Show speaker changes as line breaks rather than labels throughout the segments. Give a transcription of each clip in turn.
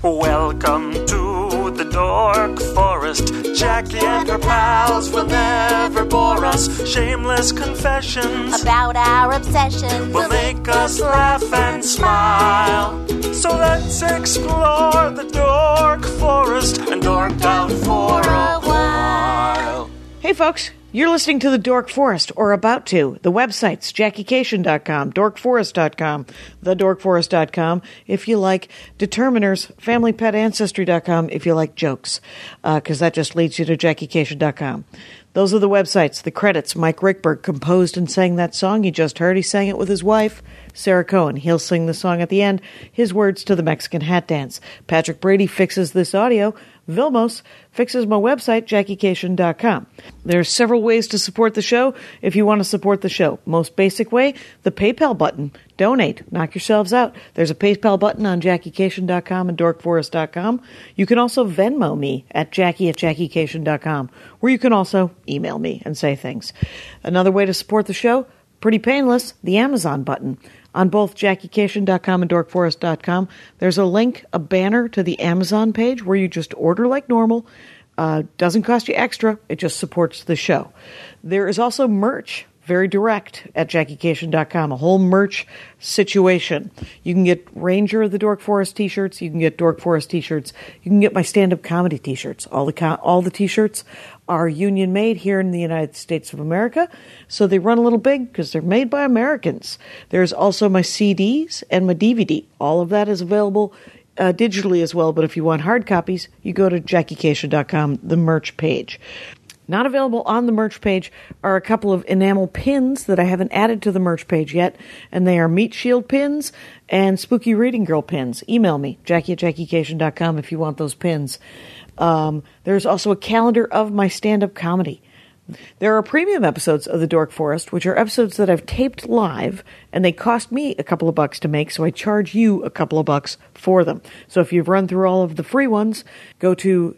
Welcome to the Dork Forest. Jackie and her pals will never bore us. Shameless confessions
about our obsession
will make us laugh and smile. So let's explore the Dork Forest and dork out for a while.
Hey folks, you're listening to the Dork Forest, or about to. The websites, JackieCation.com, DorkForest.com, TheDorkForest.com, if you like determiners, FamilyPetAncestry.com, if you like jokes, because that just leads you to JackieCation.com. Those are the websites. The credits, Mike Rickberg composed and sang that song you just heard. He sang it with his wife, Sarah Cohen. He'll sing the song at the end, his words to the Mexican hat dance. Patrick Brady fixes this audio. Vilmos fixes my website, JackieCation.com. There's several ways to support the show if you want to support the show. Most basic way, the PayPal button. Donate. Knock yourselves out. There's a PayPal button on JackieCation.com and DorkForest.com. You can also Venmo me at Jackie@JackieCation.com, where you can also email me and say things. Another way to support the show, pretty painless, the Amazon button. On both JackieCation.com and DorkForest.com, there's a link, a banner to the Amazon page where you just order like normal. Doesn't cost you extra. It just supports the show. There is also merch, very direct, at JackieCation.com, a whole merch situation. You can get Ranger of the Dork Forest t-shirts. You can get Dork Forest t-shirts. You can get my stand-up comedy t-shirts. All the t-shirts are union made here in the United States of America, so they run a little big because they're made by Americans. There's also my CDs and my DVD. All of that is available digitally as well, but if you want hard copies, you go to JackieCation.com, the merch page. Not available on the merch page are a couple of enamel pins that I haven't added to the merch page yet, and they are Meat Shield pins and Spooky Reading Girl pins. Email me, Jackie@JackieCation.com, if you want those pins. There's also a calendar of my stand-up comedy. There are premium episodes of The Dork Forest, which are episodes that I've taped live, and they cost me a couple of bucks to make, so I charge you a couple of bucks for them. So if you've run through all of the free ones, go to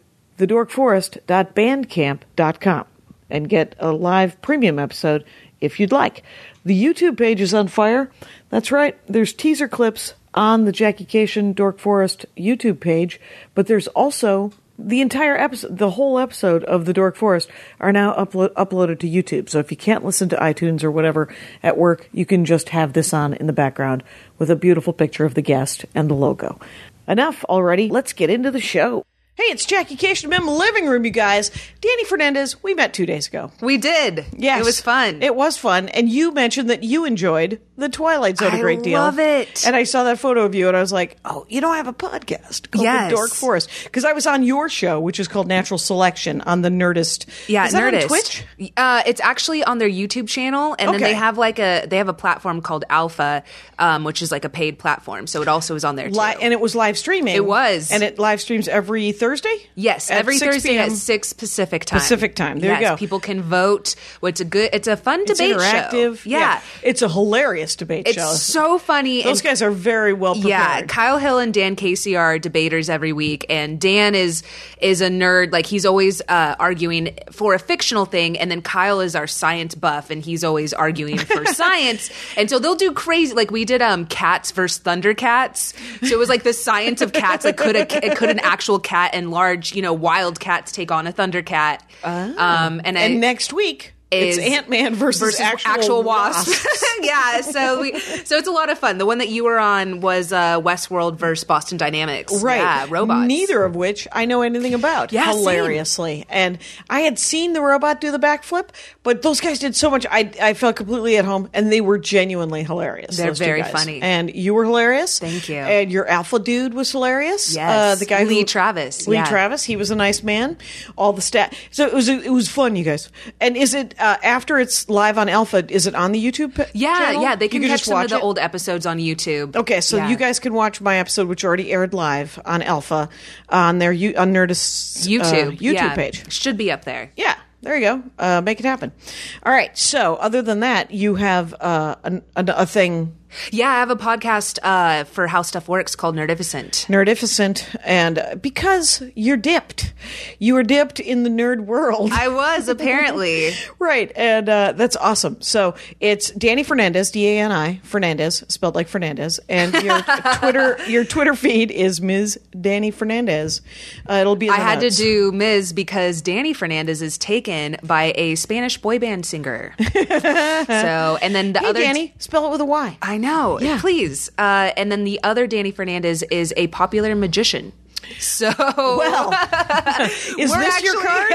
thedorkforest.bandcamp.com and get a live premium episode if you'd like. The YouTube page is on fire. That's right, there's teaser clips on the Jackie Cation Dork Forest YouTube page, but there's also the entire episode, the whole episode of The Dork Forest are now uploaded to YouTube. So if you can't listen to iTunes or whatever at work, you can just have this on in the background with a beautiful picture of the guest and the logo. Enough already. Let's get into the show. Hey, it's Jackie Cation. I'm in my living room, you guys. Danny Fernandez, we met 2 days ago.
We did.
Yes.
It was fun.
It was fun. And you mentioned that you enjoyed The Twilight Zone a great deal.
I love it.
And I saw that photo of you, and I was like, oh, I have a podcast called The Dork Forest. Because I was on your show, which is called Natural Selection, on the Nerdist.
Yeah,
is that
Nerdist.
on Twitch?
It's actually on their YouTube channel, and then they have a platform called Alpha, which is like a paid platform. So it also is on there too.
And it was live streaming.
It was.
And it live streams every Thursday?
Yes, every Thursday at 6 Pacific time.
There you go.
People can vote. It's a fun debate
interactive.
show. Yeah.
It's a hilarious debate show.
It's so funny.
Those guys are very well prepared.
Yeah, Kyle Hill and Dan Casey are debaters every week, and Dan is a nerd. Like, he's always arguing for a fictional thing, and then Kyle is our science buff, and he's always arguing for science. And so they'll do crazy, like we did Cats versus Thundercats. So it was like the science of cats. Like, could an actual cat and large, wild cats take on a Thundercat?
And next week it's Ant-Man versus actual
wasps. Yeah, so it's a lot of fun. The one that you were on was Westworld versus Boston Dynamics.
Right.
Yeah, robots.
Neither of which I know anything about.
Yeah,
hilariously. Same. And I had seen the robot do the backflip, but those guys did so much. I felt completely at home, and they were genuinely hilarious.
They're very funny.
And you were hilarious.
Thank you.
And your alpha dude was hilarious.
Yes.
The guy
Lee Travis.
Lee Travis. He was a nice man. All the So it was fun, you guys. And is it after it's live on Alpha, is it on the YouTube channel?
Yeah, they can catch
just
some of the
it?
old episodes on YouTube.
Okay, so you guys can watch my episode, which already aired live on Alpha, on their on Nerdist's YouTube page.
Should be up there.
Yeah, there you go. Make it happen. All right, so other than that, you have a thing
Yeah, I have a podcast for How Stuff Works called Nerdificent.
Nerdificent, and because you were dipped in the nerd world.
I was, apparently.
Right, and that's awesome. So it's Danny Fernandez, D-A-N-I, Fernandez, spelled like Fernandez, and your Twitter feed is Ms. Danny Fernandez. It'll be in the
I had
notes.
to do Ms. because Danny Fernandez is taken by a Spanish boy band singer. So, and then the
Hey,
other
Danny, spell it with a Y.
I know,
Yeah.
please. And then the other Danny Fernandez is a popular magician. So,
Well, is
we're
this your card?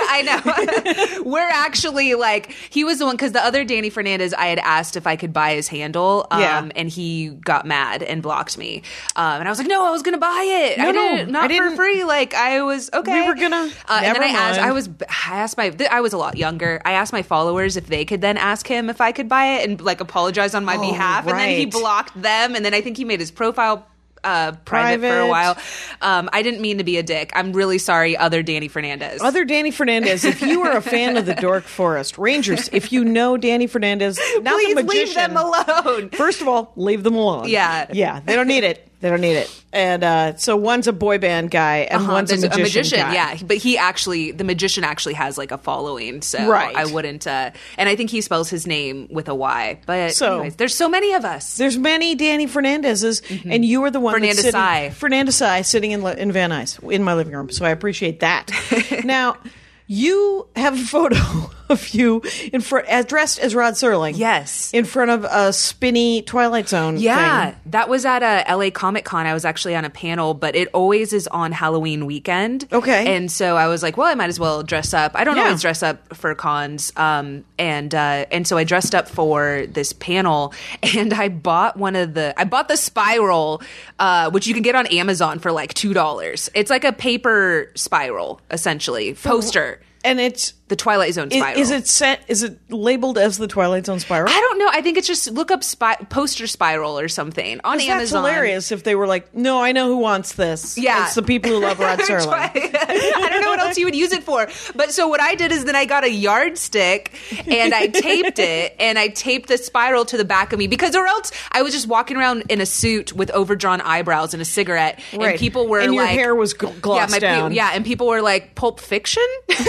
I know. We're actually like, he was the one, because the other Danny Fernandez, I had asked if I could buy his handle,
Yeah.
and he got mad and blocked me. And I was like, no, I was going to buy it.
I didn't.
For free. Like, I was, okay.
We were gonna.
And then
Never
I
mind.
I was a lot younger. I asked my followers if they could then ask him if I could buy it and like apologize on my behalf. And then he
right.
blocked them. And then I think he made his profile private for a while. I didn't mean to be a dick. I'm really sorry, other Danny Fernandez.
Other Danny Fernandez, if you are a fan of the Dork Forest Rangers, if you know Danny Fernandez, not
Please
the magician,
leave them alone.
First of all, leave them alone.
Yeah.
They don't need it. They don't need it. And so one's a boy band guy and one's a
There's
magician guy.
yeah. But the magician actually has like a following, so
Right.
I wouldn't. And I think he spells his name with a Y. But
So-
anyways, there's so many of us.
There's many Danny Fernandezes, and you are the one that's sitting,
Fernandez-I.
sitting in Van Nuys in my living room. So I appreciate that. Now, you have a photo of you in front, dressed as Rod Serling.
Yes.
in front of a spinny Twilight Zone.
Yeah,
thing.
that was at a LA Comic Con. I was actually on a panel, but it always is on Halloween weekend.
Okay.
And so I was like, well, I might as well dress up. I don't
Yeah.
always dress up for cons. And so I dressed up for this panel, and I bought the spiral, which you can get on Amazon for like $2. It's like a paper spiral, essentially, poster.
And it's
The Twilight Zone spiral.
Is it labeled as the Twilight Zone spiral?
I don't know. I think it's just look up poster spiral or something on
'Cause
Amazon.
That's hilarious if they were like, no, I know who wants this.
Yeah.
It's the people who love Rod Serling.
I don't know what else you would use it for. But so what I did is then I got a yardstick and I taped it, and I taped the spiral to the back of me, because or else I was just walking around in a suit with overdrawn eyebrows and a cigarette,
Right.
and people were
and your
like,
hair was glossed down.
and people were like, Pulp Fiction?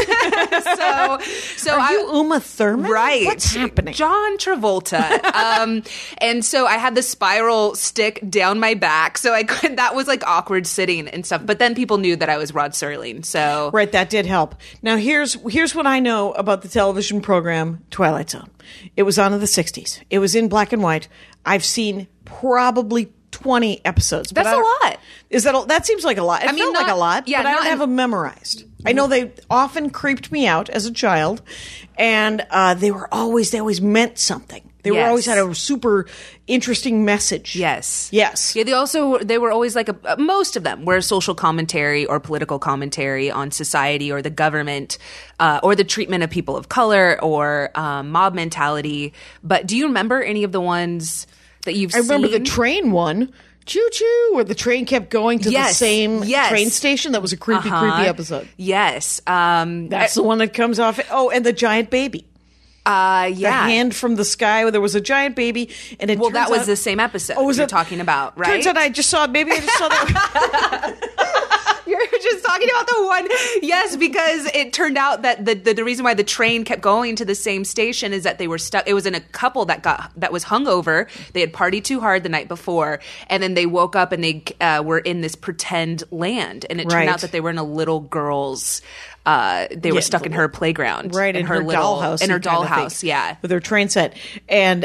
so
Are you Uma Thurman?
Right.
What's happening?
John Travolta. And so I had the spiral stick down my back. So that was like awkward sitting and stuff. But then people knew that I was Rod Serling. So
Right, that did help. Now, here's what I know about the television program Twilight Zone. It was on in the 60s. It was in black and white. I've seen probably 20 episodes. but
That's
I
a
don't-
lot.
Is that seems like a lot. It
I mean,
felt like
not-
a lot,
yeah,
but I
not
don't have
in-
them memorized. I know they often creeped me out as a child, and they always meant something. They were
Yes.
always had a super interesting message.
Yes.
Yes.
Yeah, they were always like most of them were a social commentary or political commentary on society or the government, or the treatment of people of color, or mob mentality. But do you remember any of the ones that you've
I remember
seen?
the train one. Choo choo, where the train kept going to the
Yes,
same
yes.
train station. That was a creepy episode.
Yes.
That's the one that comes off. Oh, and the giant baby.
Yeah.
The hand from the sky. Where there was a giant baby, and it.
Well,
turns
that was
out-
the same episode
Oh, was
you're
it?
talking about, right?
Turns out I just saw. Maybe I just saw that.
You're just talking about the one. Yes, because it turned out that the reason why the train kept going to the same station is that they were stuck. It was in a couple that was hungover. They had partied too hard the night before, and then they woke up and they were in this pretend land, and it turned
Right.
out that they were in a little girl's. They were stuck in her playground,
Right, in her dollhouse.
in her
you kinda
dollhouse.
think,
Yeah,
with her train set, and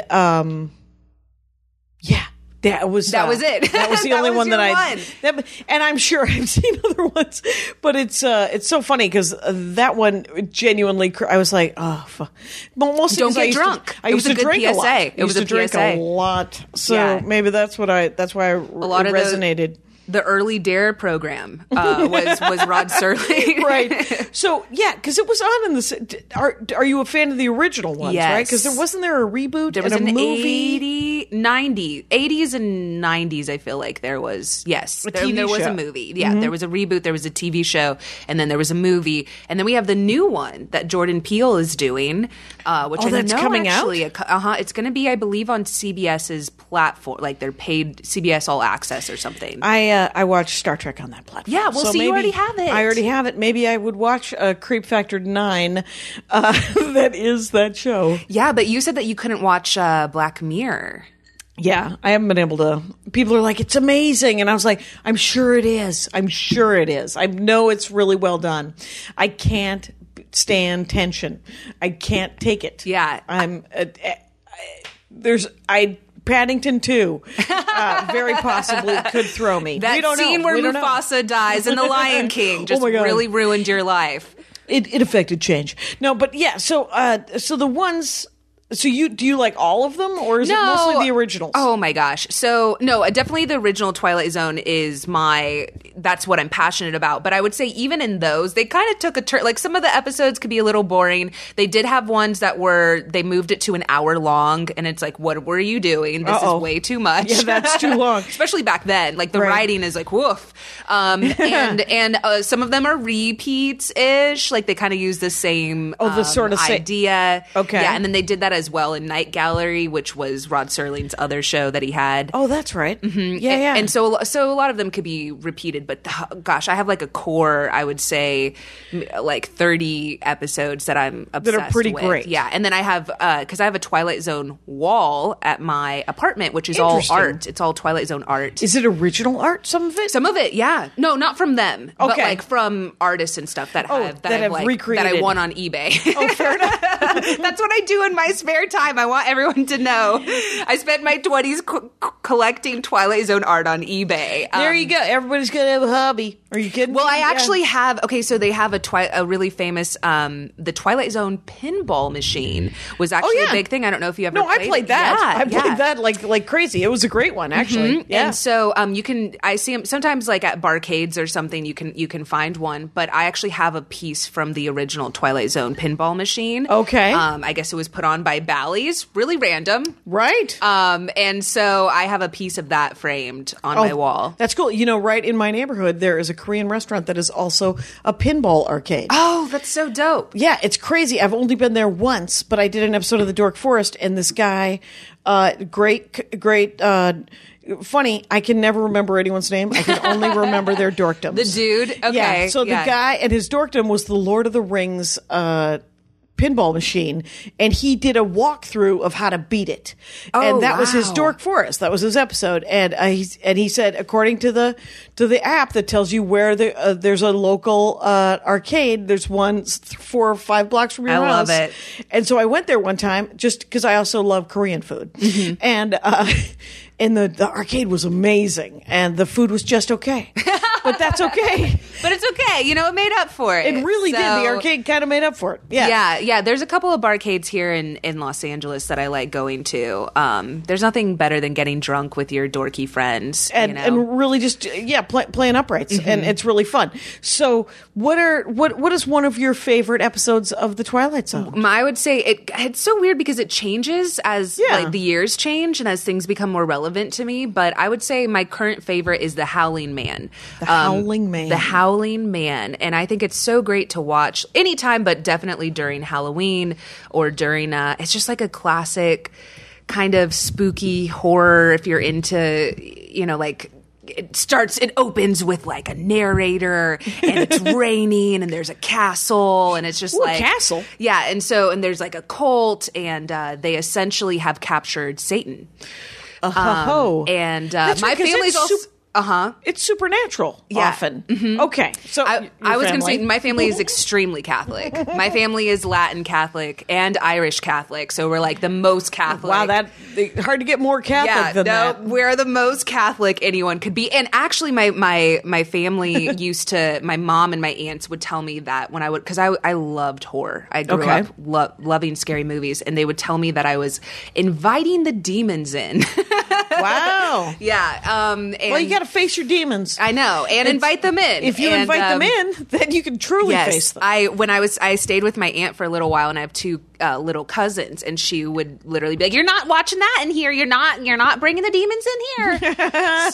yeah. That was
it.
That was the
That
only
was
one
your
that
one.
and I'm sure I've seen other ones, but it's so funny because that one genuinely, I was like, oh, mostly
Don't
'cause
get
I used
drunk.
To, I
It
used
was
to
a good
drink a lot.
PSA.
I
It was
used
a
to drink
PSA.
a lot, so
Yeah.
maybe that's why it
lot of
resonated.
The early Dare program was Rod Serling,
Right. So yeah, because it was on in the. Are you a fan of the original ones?
Yes.
Right. Because wasn't there a reboot
There was
and a
an
movie.
80s and 90s, I feel like there was, yes. There was
show.
a movie. Yeah, there was a reboot, there was a TV show, and then there was a movie. And then we have the new one that Jordan Peele is doing, which I
that's
know
coming out?
actually, it's going to be, I believe, on CBS's platform, like their paid CBS All Access or something.
I watched Star Trek on that platform.
Yeah, well, so you
maybe
already have it.
I already have it. Maybe I would watch Creep Factor 9. That is that show.
Yeah, but you said that you couldn't watch Black Mirror.
Yeah, I haven't been able to. People are like, it's amazing. And I was like, I'm sure it is. I'm sure it is. I know it's really well done. I can't stand tension. I can't take it.
Yeah.
Paddington 2 very possibly could throw me.
That
we don't
scene
know.
where
We don't know.
Mufasa dies in The Lion King just
my God.
really ruined your life.
It affected change. No, but yeah. So the ones. So do you like all of them, or is it mostly the originals?
Oh my gosh. So no, definitely the original Twilight Zone is that's what I'm passionate about. But I would say even in those, they kind of took a turn. Like some of the episodes could be a little boring. They did have ones that they moved it to an hour long, and it's like, what were you doing? This is way too much.
Yeah, that's too long.
Especially back then. Like the writing is like, woof. And some of them are repeats-ish. Like they kind of use the same
the sort of
idea.
Okay.
Yeah, and then they did that as well in Night Gallery, which was Rod Serling's other show that he had.
Oh, that's right. Mm-hmm. Yeah.
And so a lot of them could be repeated, but gosh, I have like a core, I would say, like 30 episodes that I'm obsessed
That are pretty
with.
great.
Yeah, and then I have, because I have a Twilight Zone wall at my apartment, which is all
Interesting.
art. It's all Twilight Zone art.
Is it original art, some of it?
Some of it, yeah. No, not from them, but
Okay.
like from artists and stuff that
that
I've
have
like,
recreated.
that I won on eBay.
Oh, fair enough.
That's what I do in my spare time. I want everyone to know. I spent my 20s collecting Twilight Zone art on eBay.
There you go. Everybody's got to have a hobby. Are you kidding?
Well,
me?
I
Yeah.
actually have. Okay, so they have a really famous the Twilight Zone pinball machine was actually a big thing. I don't know if you ever.
No, I played that.
Yeah,
I played that like crazy. It was a great one, actually. Yeah.
And so I see them sometimes like at barcades or something. You can find one, but I actually have a piece from the original Twilight Zone pinball machine.
Okay.
I guess it was put on by Bally's. Really random.
Right.
And so I have a piece of that framed on my wall.
That's cool. You know, right in my neighborhood, there is a Korean restaurant that is also a pinball arcade.
Oh, that's so dope.
Yeah, it's crazy. I've only been there once, but I did an episode of The Dork Forest, and this guy, great, funny, I can never remember anyone's name. I can only remember their dorkdoms.
The dude? Okay.
Yeah, so the guy, and his dorkdom was the Lord of the Rings pinball machine, and he did a walkthrough of how to beat it. And that was his Dork Forest. That was his episode. And he said, according to the app that tells you where there's a local arcade, there's one 4 or 5 blocks from your house.
I love it.
And so I went there one time just because I also love Korean food. And the arcade was amazing, and the food was just okay. But that's okay.
But it's okay. You know, it made up for it.
It really did. The arcade kind of made up for it. Yeah.
Yeah. There's a couple of barcades here in Los Angeles that I like going to. There's nothing better than getting drunk with your dorky friends.
And really just playing uprights, and it's really fun. So what is one of your favorite episodes of the Twilight Zone?
I would say it's so weird because it changes as like the years change and as things become more relevant to me. But I would say my current favorite is The Howling Man.
The Howling Man.
The Howling Man. And I think it's so great to watch anytime, but definitely during Halloween or during it's just like a classic kind of spooky horror if you're into, like it opens with like a narrator and it's raining and there's a castle and it's just
Ooh,
like
a castle.
Yeah, and there's like a cult and they essentially have captured Satan. And
That's
my
right, 'cause
family's
it's
also
it's supernatural
Yeah.
often. Okay, so
I was going to say my family is extremely Catholic. My family is Latin Catholic and Irish Catholic, so we're like the most Catholic.
Wow, hard to get more Catholic than that.
We're the most Catholic anyone could be. And actually, my family used to. My mom and my aunts would tell me that when because I loved horror. I grew up loving scary movies, and they would tell me that I was inviting the demons in.
Wow.
Yeah.
Well, you got to face your demons.
I know, and invite them in.
If you invite them in, then you can truly face them.
I stayed with my aunt for a little while, and I have two little cousins, and she would literally be like, "You're not watching that in here. You're not bringing the demons in here."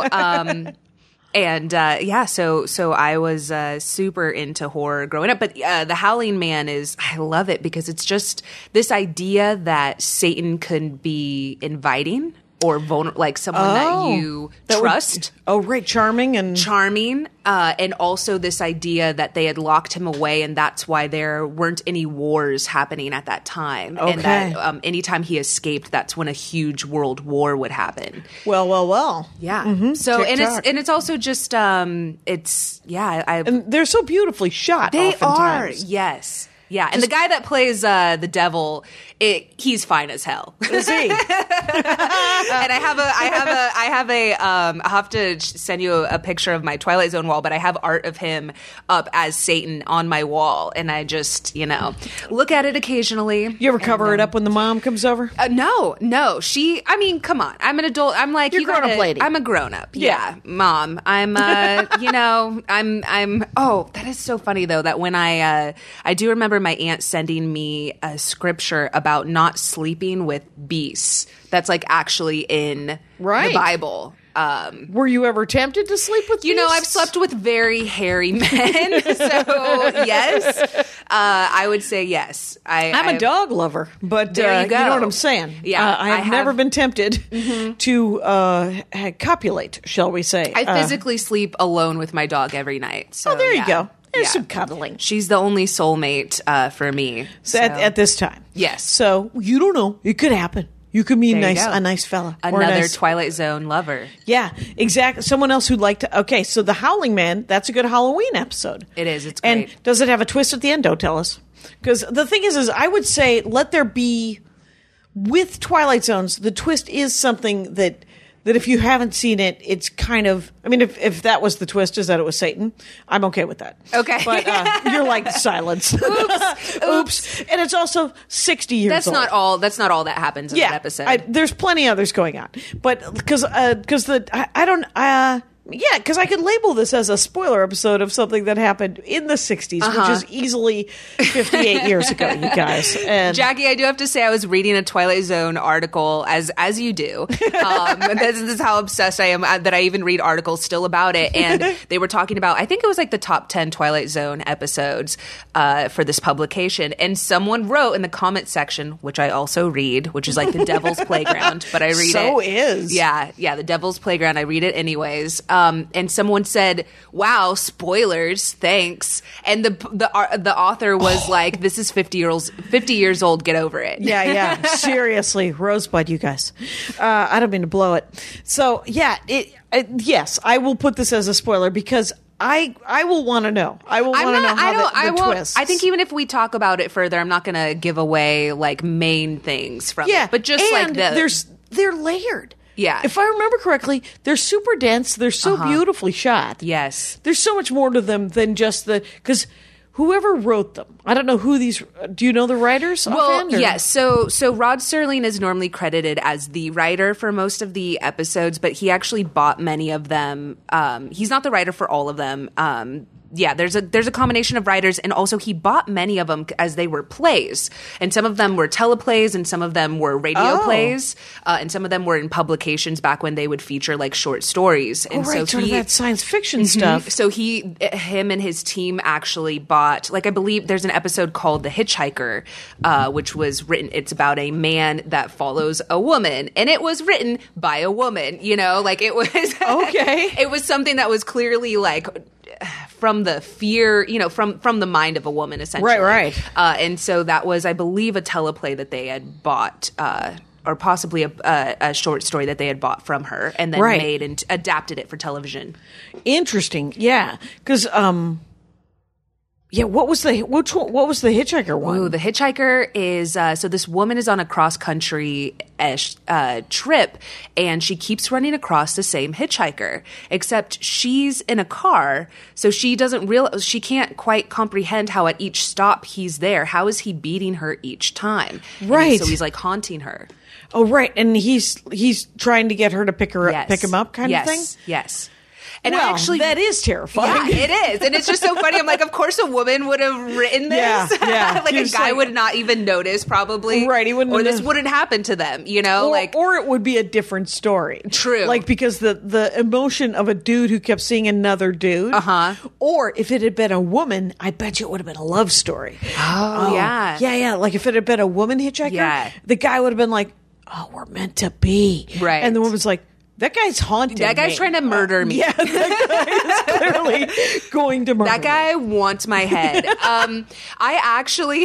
So I was super into horror growing up. But The Howling Man I love it because it's just this idea that Satan could be inviting or vulnerable, like someone that you trust.
Charming.
And also this idea that they had locked him away, and that's why there weren't any wars happening at that time.
Okay.
And that anytime he escaped, that's when a huge world war would happen.
Well.
Yeah.
Mm-hmm.
So
TikTok.
and it's also just and
they're so beautifully shot.
they
oftentimes.
are, yes. Yeah, and the guy that plays the devil, he's fine as hell.
Is he?
And I'll have to send you a picture of my Twilight Zone wall, but I have art of him up as Satan on my wall, and I just, look at it occasionally.
You ever cover it up when the mom comes over?
No. Come on. I'm an adult. I'm like,
You're a grown-up lady.
I'm a grown-up.
Yeah.
Mom. I'm, that is so funny though, that when I do remember my aunt sending me a scripture about not sleeping with beasts. That's like actually in the Bible.
Were you ever tempted to sleep with beasts?
I've slept with very hairy men, so yes, I would say yes.
I'm a dog lover, but
there you go.
You know what I'm saying.
Yeah,
I have never been tempted to copulate, shall we say.
I physically sleep alone with my dog every night. So,
there you go. There's some cuddling.
She's the only soulmate for me.
So. At this time.
Yes.
So you don't know. It could happen. You could meet a nice fella.
Another Twilight Zone lover.
Yeah, exactly. Someone else who'd like to... Okay, so The Howling Man, that's a good Halloween episode.
It is. It's great.
And does it have a twist at the end? Don't tell us. Because the thing is I would say let there be... With Twilight Zones, the twist is something that if you haven't seen it, it's kind of... I mean, if that was the twist, is that it was Satan, I'm okay with that.
Okay.
But you're like, silence. Oops. And it's also 60 years
That's
old.
That's not all that happens in that episode.
There's plenty others going on. But because I could label this as a spoiler episode of something that happened in the 60s, which is easily 58 years ago, you guys. And
Jackie, I do have to say I was reading a Twilight Zone article, as you do. This is how obsessed I am that I even read articles still about it. And they were talking about, I think it was like the top 10 Twilight Zone episodes for this publication. And someone wrote in the comment section, which I also read, which is like the Devil's Playground, but I read it.
So is.
Yeah, the Devil's Playground. I read it anyways. And someone said, "Wow, spoilers, thanks." And the author was like, "This is 50 years old. Get over it."
Yeah. Seriously, Rosebud, you guys. I don't mean to blow it. So yes, I will put this as a spoiler because I will want to know. I will want to know how the twists.
I think even if we talk about it further, I'm not going to give away like main things from it. But just like
they're layered.
Yeah.
If I remember correctly, they're super dense. They're so beautifully shot.
Yes.
There's so much more to them than just because whoever wrote them, I don't know who these, do you know the writers?
Well, yes. So Rod Serling is normally credited as the writer for most of the episodes, but he actually bought many of them. He's not the writer for all of them. There's a combination of writers, and also he bought many of them as they were plays, and some of them were teleplays, and some of them were radio plays, and some of them were in publications back when they would feature like short stories. And
so sort of that science fiction stuff.
So him and his team actually bought, like I believe there's an episode called The Hitchhiker, which was written. It's about a man that follows a woman, and it was written by a woman. Like it was
okay.
It was something that was clearly like from the fear, from the mind of a woman, essentially.
Right.
And so that was, I believe, a teleplay that they had bought, or possibly a short story that they had bought from her, and then made and adapted it for television. Interesting.
Yeah, because what was the Hitchhiker one?
Ooh, The Hitchhiker is so this woman is on a cross country trip, and she keeps running across the same hitchhiker, except she's in a car, so she can't quite comprehend how at each stop he's there. How is he beating her each time?
Right.
So he's like haunting her.
Oh, right. And he's trying to get her to pick him up kind of thing?
Yes. And
well,
actually,
that is terrifying.
Yeah, it is. And it's just so funny. I'm like, of course a woman would have written this.
Yeah.
Like a guy would not even notice probably.
Right. He wouldn't.
Or this wouldn't happen to them, you know?
Or it would be a different story.
True.
Like, because the emotion of a dude who kept seeing another dude.
Uh-huh.
Or if it had been a woman, I bet you it would have been a love story.
Oh, yeah.
Yeah. Like if it had been a woman hitchhiker, the guy would have been like, oh, we're meant to be.
Right.
And the woman's like, that guy's haunting me.
That guy's trying to murder me.
Yeah, that guy is clearly going to murder
That guy wants my head. I actually,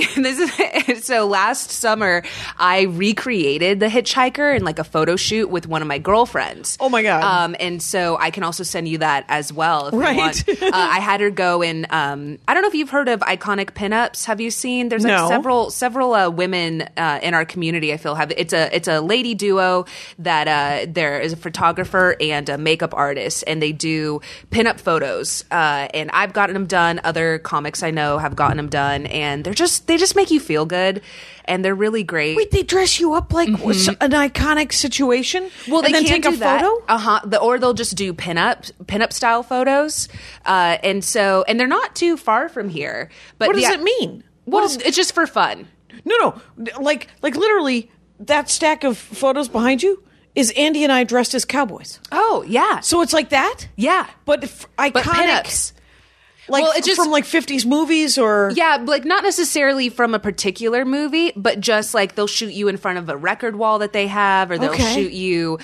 so last summer, I recreated The Hitchhiker in like a photo shoot with one of my girlfriends.
Oh my God.
And so I can also send you that as well if
Right.
you want. I had her go in, I don't know if you've heard of Iconic Pinups. Have you seen? There's like several women in our community, I feel, have. It's a lady duo that there is a photographer and a makeup artist, and they do pinup photos. And I've gotten them done. Other comics I know have gotten them done, and they just make you feel good, and they're really great.
They dress you up like an iconic situation?
Well, they
and then
can't
take
do
a
that.
photo?
Or they'll just do pinup style photos, and they're not too far from here. But
What does it mean?
Well, it's just for fun.
No. Like literally, that stack of photos behind you is Andy and I dressed as cowboys.
Oh, yeah.
So it's like that?
Yeah.
But iconic.
But pinups.
Like
Well, it just-
from like 50s movies or...
Yeah, like not necessarily from a particular movie, but just like they'll shoot you in front of a record wall that they have, or they'll shoot you.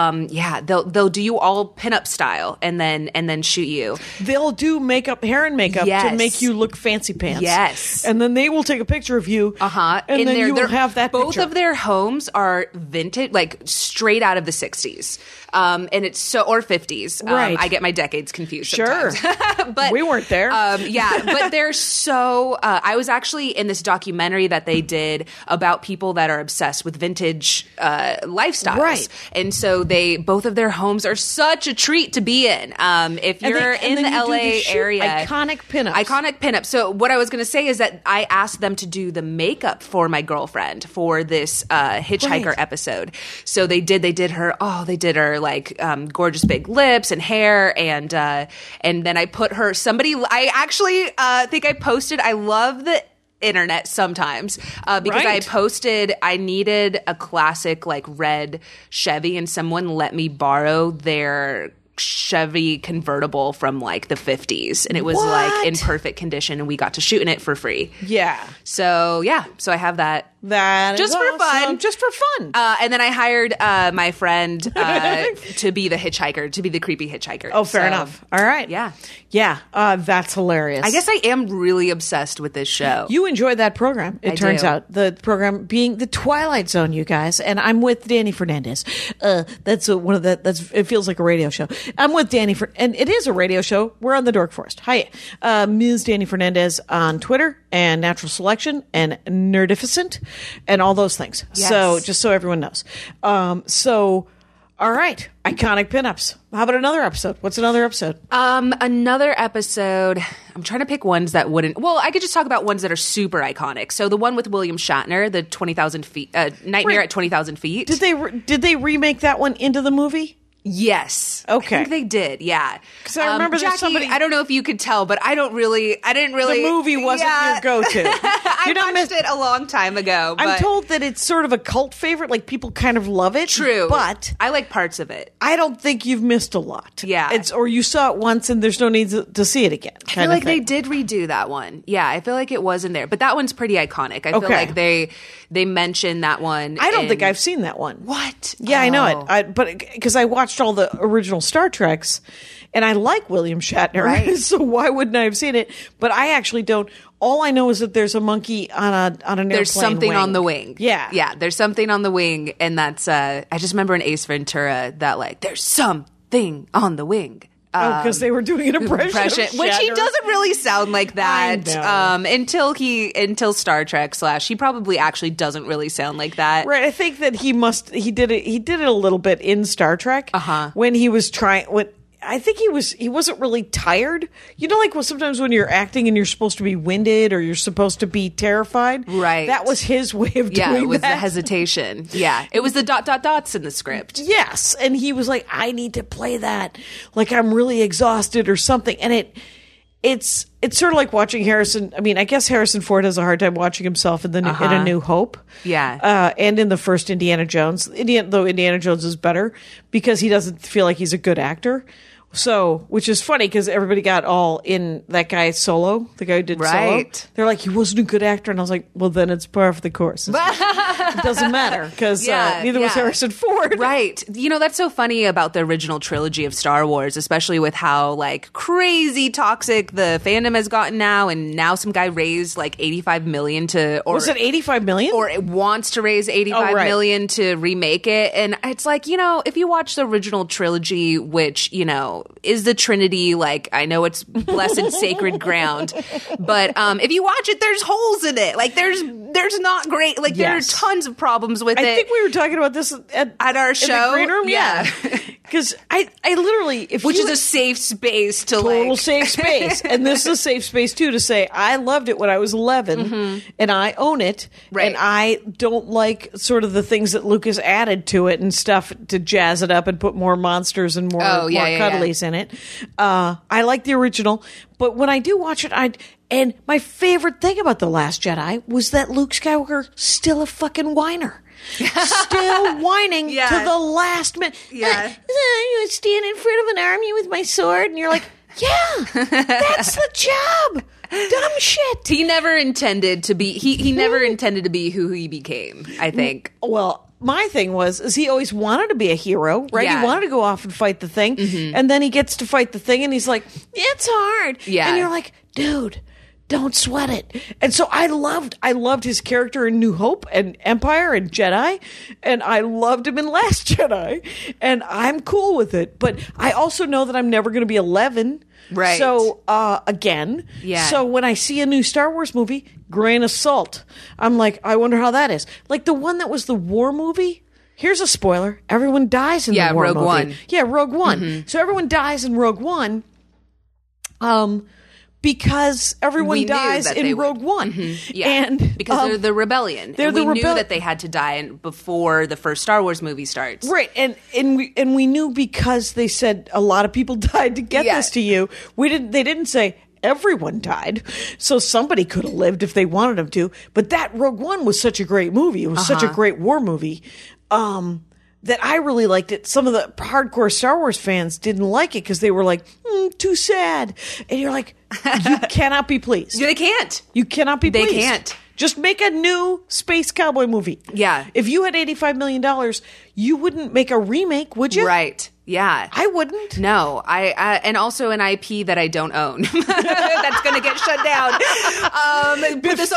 They'll do you all pinup style, and then shoot you.
They'll do hair and makeup to
Yes.
make you look fancy pants.
Yes.
And then they will take a picture of you. And then you will have that
both
picture.
of their homes are vintage, like straight out of the 60s. And it's or 50s.
Right.
I get my decades confused
Sure.
sometimes. But
we weren't there.
But they're so... I was actually in this documentary that they did about people that are obsessed with vintage lifestyles.
Right.
And so both of their homes are such a treat to be in. If you're in the LA area...
Iconic pinups.
Iconic pinup. So what I was going to say is that I asked them to do the makeup for my girlfriend for this Hitchhiker episode. So they did her like gorgeous big lips and hair, and then I put her. I actually think I posted. I love the internet sometimes because I needed a classic like red Chevy, and someone let me borrow their Chevy convertible from like the 50s, and it was like in perfect condition, and we got to shoot in it for free. So I have that.
That
just
is
for
awesome.
fun.
Just for fun.
And then I hired my friend to be the hitchhiker, to be the creepy hitchhiker.
Oh, fair enough. All right.
Yeah.
That's hilarious.
I guess I am really obsessed with this show.
You enjoyed that program, it turns out. The program being The Twilight Zone, you guys. And I'm with Danny Fernandez. It feels like a radio show. I'm with Danny, and it is a radio show. We're on the Dork Forest. Hi. Ms. Danny Fernandez on Twitter, and Natural Selection, and Nerdificent, and all those things.
Yes.
So, just so everyone knows. All right. Iconic pinups. How about another episode? What's another episode?
Another episode. I'm trying to pick ones that wouldn't. Well, I could just talk about ones that are super iconic. So the one with William Shatner, the 20,000 feet, Nightmare at 20,000 Feet.
Did they remake that one into the movie?
Yes.
Okay.
I think they did. Yeah.
Because I remember there's
Jackie,
somebody.
I don't know if you could tell, but I didn't really.
The movie wasn't your go-to.
I watched it a long time ago. But
I'm told that it's sort of a cult favorite. Like people kind of love it.
True.
But
I like parts of it.
I don't think you've missed a lot.
Yeah.
Or you saw it once and there's no need to see it again.
I feel like they did redo that one. Yeah, I feel like it was in there. But that one's pretty iconic. I feel like they mentioned that one.
I don't think I've seen that one.
What?
Yeah, I know it. But because I watched all the original Star Treks, and I like William Shatner,
right.
So why wouldn't I have seen it? But I actually don't. All I know is that there's a monkey on an airplane.
There's something
wing.
on the wing.
Yeah.
There's something on the wing, and that's. I just remember in Ace Ventura that like there's something on the wing.
Because they were doing an impression of
which he
Shatner.
doesn't really sound like that
I know.
until Star Trek / he probably actually doesn't really sound like that.
Right, I think that he did it a little bit in Star Trek when he was trying I think he wasn't really tired. You know, like sometimes when you're acting and you're supposed to be winded or you're supposed to be terrified.
Right.
That was his way of doing that.
Yeah, it was the hesitation. Yeah. It was the ... dots in the script.
Yes. And he was like, I need to play that like I'm really exhausted or something. And it's sort of like watching Harrison. I mean, I guess Harrison Ford has a hard time watching himself in A New Hope.
Yeah.
And in the first Indiana Jones. Though Indiana Jones is better because he doesn't feel like he's a good actor. So, which is funny because everybody got all in that guy Solo, the guy who did Solo. They're like, he wasn't a good actor. And I was like, well, then it's par for the course. It doesn't matter because neither was Harrison Ford.
Right. You know, that's so funny about the original trilogy of Star Wars, especially with how like crazy toxic the fandom has gotten now. And now some guy raised like $85 million to...
Was it $85 million?
Or it wants to raise $85 million to remake it. And it's like, you know, if you watch the original trilogy, which, you know, is the Trinity, like, I know it's blessed sacred ground, but if you watch it, there's holes in it. Like, there's not great, like, there are tons of problems with it.
I think we were talking about this at
our show.
In the green room, yeah. Because I literally...
Which is a safe space to
total safe space. And this is a safe space, too, to say, I loved it when I was 11, and I own it, and I don't like sort of the things that Lucas added to it and stuff to jazz it up and put more monsters and more cuddlies in it. I like the original, but when I do watch it, and my favorite thing about The Last Jedi was that Luke Skywalker still a fucking whiner. Still whining to the last minute.
Yeah.
You stand in front of an army with my sword, and you're like, yeah, that's the job. Dumb shit.
He never intended to be. He never intended to be who he became, I think.
Well, my thing is he always wanted to be a hero, right?
Yeah.
He wanted to go off and fight the thing, and then he gets to fight the thing, and he's like, it's hard.
Yeah.
And you're like, dude, don't sweat it. And so I loved his character in New Hope and Empire and Jedi, and I loved him in Last Jedi, and I'm cool with it. But I also know that I'm never going to be 11.
Right.
So, again.
Yeah.
So when I see a new Star Wars movie, grain of salt. I'm like, I wonder how that is. Like the one that was the war movie. Here's a spoiler. Everyone dies in the war
Rogue
movie.
One.
Yeah, Rogue One. So everyone dies in Rogue One. Because everyone dies in Rogue One.
Yeah,
and
because they're the rebellion.
They're
we knew that they had to die before the first Star Wars movie starts.
Right, and we knew because they said a lot of people died to get this to you. They didn't say everyone died, so somebody could have lived if they wanted them to. But that Rogue One was such a great movie. It was such a great war movie. That I really liked it. Some of the hardcore Star Wars fans didn't like it because they were like, too sad. And you're like, you cannot be pleased.
They can't.
You cannot be pleased.
They can't.
Just make a new space cowboy movie.
Yeah.
If you had $85 million, you wouldn't make a remake, would you?
Right. Yeah.
I wouldn't.
No. I and also an IP that I don't own. That's going to get shut down. Put this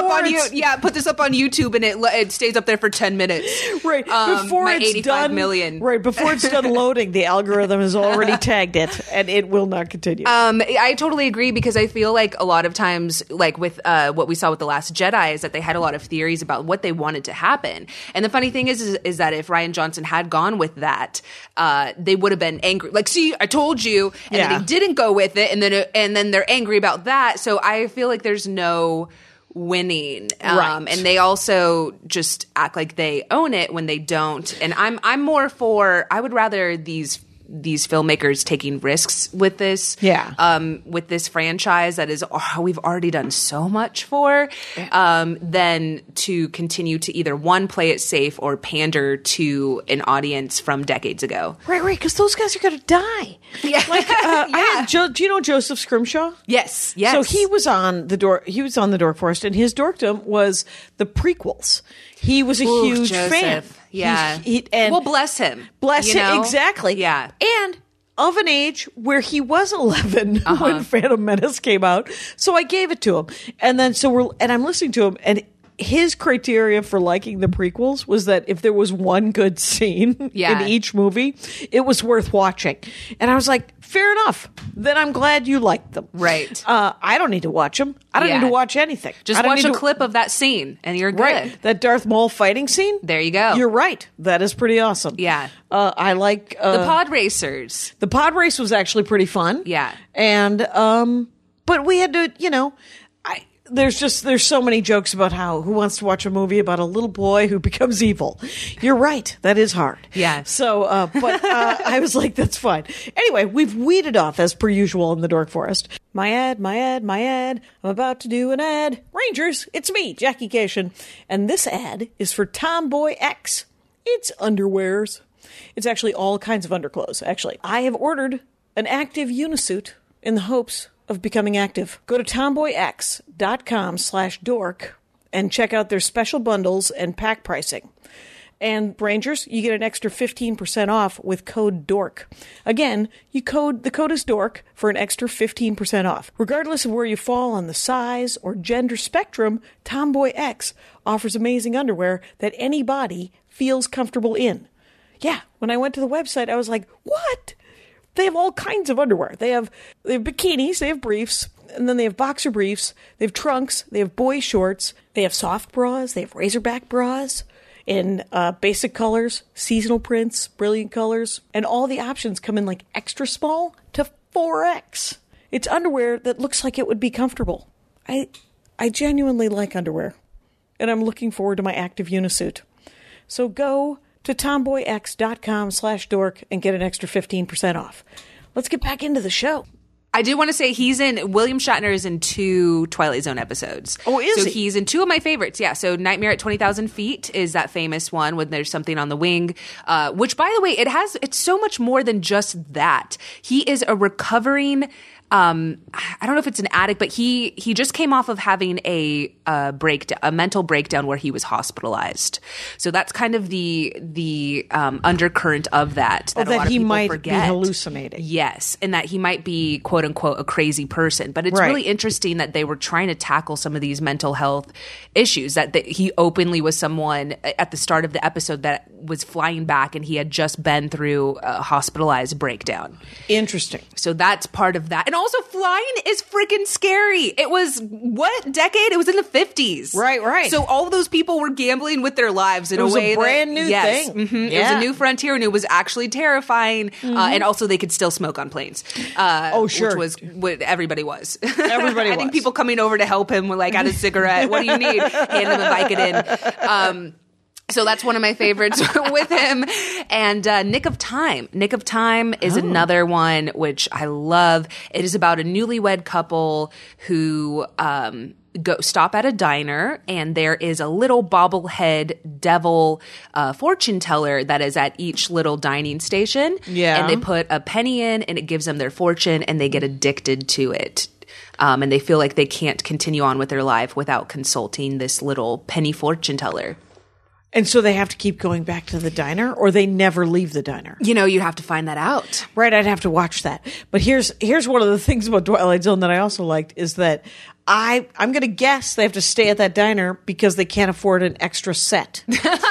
up on YouTube and it stays up there for 10 minutes.
Right. Before
my
it's
85
done,
million.
Right. Before it's done loading, the algorithm has already tagged it and it will not continue.
I totally agree because I feel like a lot of times, like with what we saw with The Last Jedi, is that they had a lot of theories about what they wanted to happen. And the funny thing is that if Rian Johnson had gone with that, they would have been angry. Like, see, I told you, and then they didn't go with it, and then they're angry about that. So I feel like there's no winning,
right.
And they also just act like they own it when they don't. And I'm more for. I would rather these filmmakers taking risks with this, with this franchise that is we've already done so much for, than to continue to either one, play it safe or pander to an audience from decades ago.
Right, because those guys are going to die.
Yeah,
like do you know Joseph Scrimshaw?
Yes.
So he was on the Dork Forest, and his dorkdom was the prequels. He was a huge
Joseph.
fan.
Yeah.
And
well, bless him.
Bless him,
know?
exactly.
Yeah.
And of an age where he was 11 when Phantom Menace came out. So I gave it to him. And then I'm listening to him, and his criteria for liking the prequels was that if there was one good scene in each movie, it was worth watching. And I was like, fair enough. Then I'm glad you liked them.
Right.
I don't need to watch them. I don't need to watch anything.
Just watch a clip of that scene and you're good.
Right. That Darth Maul fighting scene.
There you go.
You're right. That is pretty awesome.
Yeah.
I like
the pod racers.
The pod race was actually pretty fun.
Yeah.
And but we had to, there's so many jokes about who wants to watch a movie about a little boy who becomes evil. You're right. That is hard.
Yeah.
So, I was like, that's fine. Anyway, we've weeded off as per usual in the Dork Forest. My ad. I'm about to do an ad. Rangers, it's me, Jackie Cation. And this ad is for Tomboy X. It's underwears. It's actually all kinds of underclothes, actually. I have ordered an active unisuit in the hopes of becoming active. Go to tomboyx.com/dork and check out their special bundles and pack pricing. And Rangers, you get an extra 15% off with code DORK. Again, the code is DORK for an extra 15% off. Regardless of where you fall on the size or gender spectrum, Tomboy X offers amazing underwear that any body feels comfortable in. Yeah, when I went to the website, I was like, what? They have all kinds of underwear. They have bikinis, they have briefs, and then they have boxer briefs, they have trunks, they have boy shorts, they have soft bras, they have razorback bras in basic colors, seasonal prints, brilliant colors, and all the options come in like extra small to 4X. It's underwear that looks like it would be comfortable. I genuinely like underwear, and I'm looking forward to my active unisuit. So go to tomboyx.com/dork and get an extra 15% off. Let's get back into the show.
I do want to say William Shatner is in 2 Twilight Zone episodes.
Oh, is he?
So he's in 2 of my favorites. Yeah. So Nightmare at 20,000 Feet is that famous one when there's something on the wing, which, by the way, it's so much more than just that. He is a recovering, I don't know if it's an addict, but he just came off of having a mental breakdown where he was hospitalized. So that's kind of the undercurrent of that. That a lot of people
might
forget.
Be hallucinating.
Yes, and that he might be quote unquote a crazy person. But it's really interesting that they were trying to tackle some of these mental health issues. That he openly was someone at the start of the episode that was flying back, and he had just been through a hospitalized breakdown.
Interesting.
So that's part of that. And also, flying is freaking scary. It was, what decade? It was in the 50s.
Right.
So all of those people were gambling with their lives in a way.
It was a brand new thing.
Mm-hmm. Yeah. It was a new frontier, and it was actually terrifying. Mm-hmm. And also, they could still smoke on planes.
Sure.
Which was what everybody was.
Everybody
I think people coming over to help him were had a cigarette. What do you need? Hand him a Vicodin. So that's one of my favorites with him. And Nick of Time. Nick of Time is another one which I love. It is about a newlywed couple who stop at a diner, and there is a little bobblehead devil fortune teller that is at each little dining station.
Yeah.
And they put a penny in, and it gives them their fortune, and they get addicted to it. And they feel like they can't continue on with their life without consulting this little penny fortune teller.
And so they have to keep going back to the diner, or they never leave the diner?
You have to find that out.
Right, I'd have to watch that. But here's one of the things about Twilight Zone that I also liked is that I'm going to guess they have to stay at that diner because they can't afford an extra set.
They had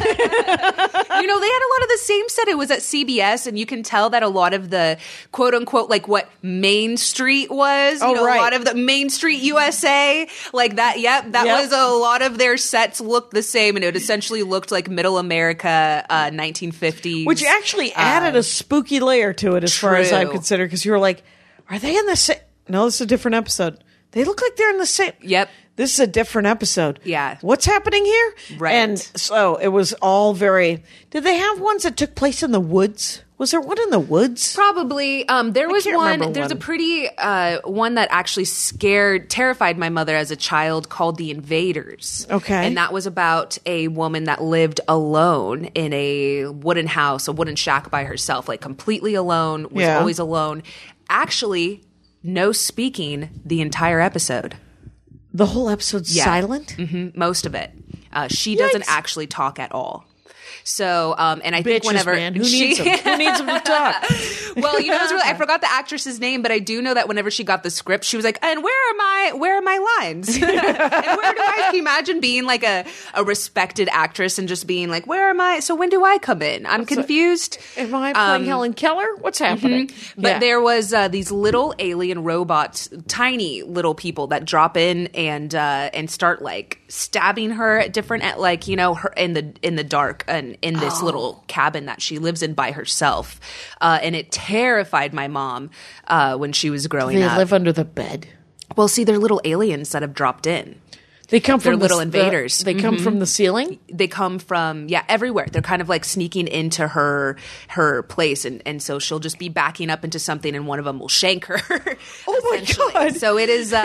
a lot of the same set. It was at CBS, and you can tell that a lot of the quote unquote, like what Main Street was, a lot of the Main Street USA, like that. Yep. That was a lot of their sets looked the same, and it essentially looked like middle America, 1950s.
Which actually added a spooky layer to it as far as I'm concerned, because you were like, are they in the same? No, this is a different episode. They look like they're in the same.
Yep.
This is a different episode.
Yeah.
What's happening here?
Right.
And so it was all very... Did they have ones that took place in the woods? Was there one in the woods?
Probably. There was one. There's a pretty one that actually terrified my mother as a child called The Invaders.
Okay.
And that was about a woman that lived alone in a wooden house, a wooden shack by herself, like completely alone, was always alone. Actually, no speaking the entire episode.
The whole episode's silent?
Mm-hmm, most of it. She doesn't actually talk at all. So, and I think
Bitches,
whenever
man. Who needs them? Who needs them to talk?
Well, you know, I forgot the actress's name, but I do know that whenever she got the script, she was like, "And where are my lines? And where do I?" Can you imagine being like a respected actress and just being like, "Where am I? So when do I come in? I'm confused."
Am I playing Helen Keller? What's happening?
But there was these little alien robots, tiny little people that drop in and start like stabbing her at different, like, you know, her in the dark and in this little cabin that she lives in by herself, and it terrified my mom when she was growing
They
up.
live under the bed.
Well, see, they're little aliens that have dropped in.
They come from
They're little invaders.
They come from the ceiling.
They come from everywhere. They're kind of like sneaking into her place, and so she'll just be backing up into something, and one of them will shank her.
Oh my God.
So it is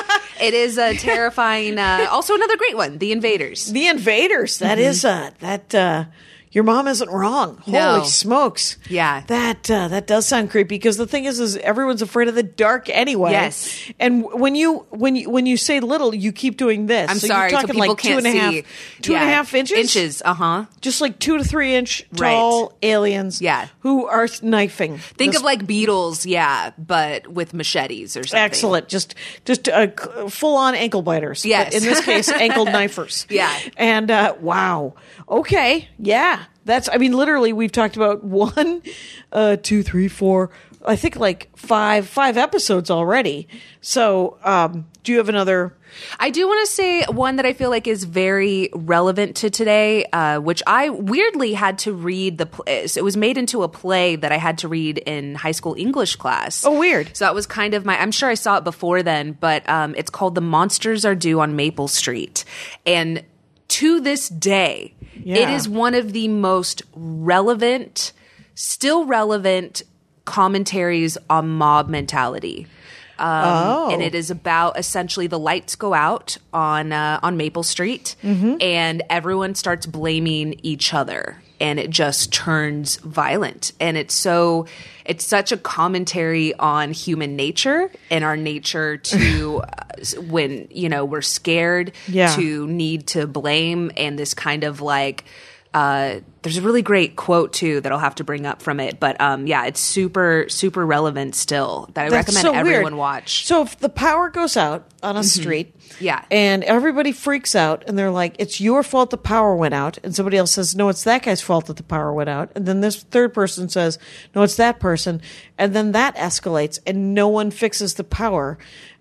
a terrifying. Also, another great one, The Invaders.
The Invaders. That is that. Your mom isn't wrong.
No.
Holy smokes!
Yeah.
that does sound creepy because the thing is everyone's afraid of the dark anyway.
Yes.
And when you say little, you keep doing this.
I'm
so
sorry,
you're
so
talking
people
like
can't see.
2.5 inches.
Inches.
Just like 2 to 3 inch tall aliens.
Yeah.
Who are knifing.
Think of like beetles, but with machetes or something.
Excellent. Just full on ankle biters.
Yes.
But in this case, ankle knifers.
Yeah.
And wow. Okay. Yeah. I mean, literally, we've talked about 1, 2, 3, 4, I think like five episodes already. So, do you have another?
I do want to say one that I feel like is very relevant to today, which I weirdly had to read. It was made into a play that I had to read in high school English class.
Oh, weird.
So that was kind of I'm sure I saw it before then, but it's called The Monsters Are Due on Maple Street. And to this day, it is one of the most still relevant commentaries on mob mentality. And it is about essentially the lights go out on Maple Street, and everyone starts blaming each other, and it just turns violent. And it's such a commentary on human nature and our nature to when we're scared to need to blame, and this kind of like. There's a really great quote too that I'll have to bring up from it, but it's super, super relevant still. That I recommend everyone watch.
So if the power goes out on a street, and everybody freaks out, and they're like, "It's your fault the power went out," and somebody else says, "No, it's that guy's fault that the power went out," and then this third person says, "No, it's that person," and then that escalates, and no one fixes the power.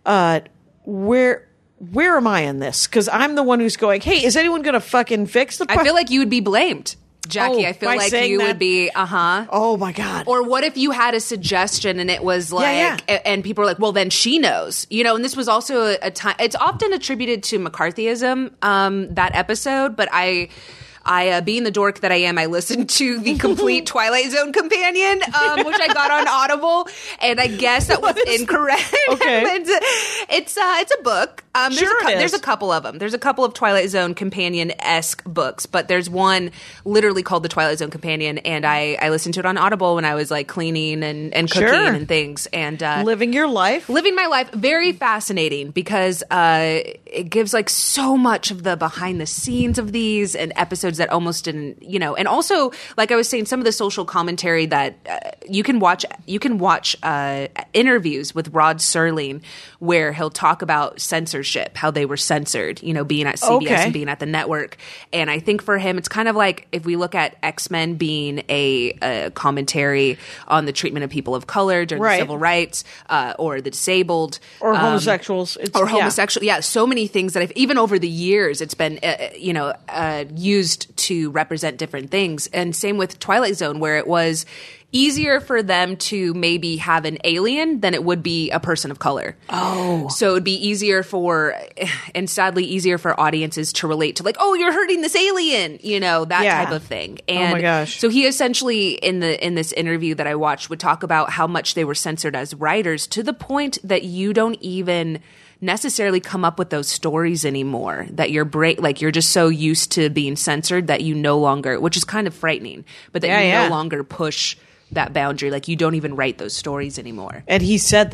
Where am I in this? Because I'm the one who's going, hey, is anyone going to fucking fix the power?
I feel like you would be blamed, Jackie. I feel like you would be,
Oh, my God.
Or what if you had a suggestion and it was like, and people were like, well, then she knows, and this was also a time, it's often attributed to McCarthyism, that episode, but I being the dork that I am, I listened to the complete Twilight Zone companion, which I got on Audible, and I guess that was incorrect.
Okay.
It's a book. There's a couple of them. There's a couple of Twilight Zone companion-esque books, but there's one literally called the Twilight Zone Companion, and I listened to it on Audible when I was like cleaning and cooking and things, and
living your life.
Living my life. Very fascinating because it gives like so much of the behind the scenes of these and episodes that almost didn't, and also like I was saying, some of the social commentary that you can watch interviews with Rod Serling where he'll talk about censorship, how they were censored, being at CBS and being at the network. And I think for him, it's kind of like if we look at X-Men being a commentary on the treatment of people of color during the civil rights, or the disabled,
or homosexuals,
homosexual. Yeah, so many things that even over the years, it's been used to represent different things. And same with Twilight Zone, where it was easier for them to maybe have an alien than it would be a person of color. Oh. So it'd be easier and sadly easier for audiences to relate to, like, oh, you're hurting this alien, type of thing. And
oh my gosh.
So he essentially in this interview that I watched would talk about how much they were censored as writers, to the point that you don't even necessarily come up with those stories anymore, that your brain, like, you're just so used to being censored that you no longer, which is kind of frightening, but that you no longer push that boundary. Like, you don't even write those stories anymore.
And he said that.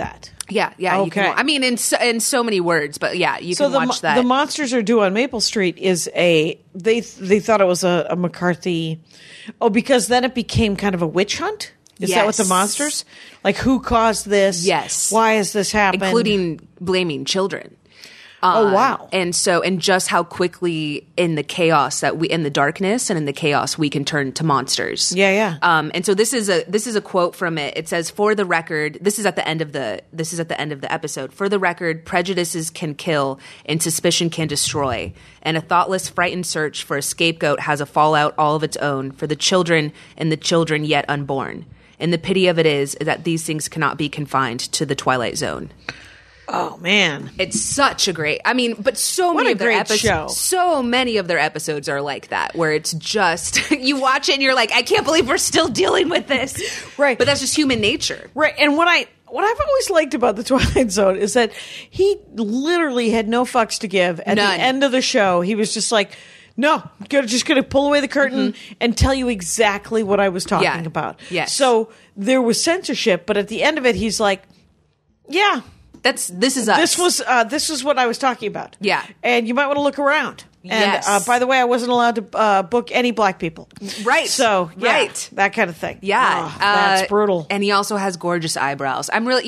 Yeah. You can,
Okay.
I mean, in so many words, but yeah, you can watch that.
The Monsters Are Due on Maple Street is they thought it was a McCarthy. Oh, because then it became kind of a witch hunt. Is that what the
Yes.
monsters? Like, who caused this?
Yes.
Why has this happened?
Including blaming children.
Oh, wow.
And just how quickly in the chaos in the darkness and in the chaos, we can turn to monsters.
Yeah.
And so this is a quote from it. It says, "For the record," this is at the end of the episode. "For the record, prejudices can kill and suspicion can destroy. And a thoughtless, frightened search for a scapegoat has a fallout all of its own for the children and the children yet unborn. And the pity of it is that these things cannot be confined to the Twilight Zone."
Oh, man.
It's such a great. I mean, but so
What
many
a
of their
great
episodes.
show.
So many of their episodes are like that, where it's just you watch it and you're like, I can't believe we're still dealing with this.
Right.
But that's just human nature.
Right. And what I've always liked about the Twilight Zone is that he literally had no fucks to give. At
None.
the end of the show, he was just like, no, just going to pull away the curtain and tell you exactly what I was talking
Yeah.
about.
Yes.
So there was censorship, but at the end of it, he's like, yeah,
This is us.
this was what I was talking about.
Yeah.
And you might want to look around. And
Yes.
by the way, I wasn't allowed to book any black people.
Right.
So, yeah,
Right.
that kind of thing.
Yeah,
Oh, that's brutal.
And he also has gorgeous eyebrows. I'm really,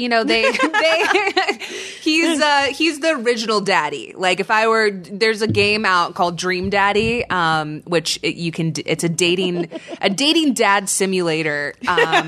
he's the original daddy. Like there's a game out called Dream Daddy, which it's a dating dad simulator. And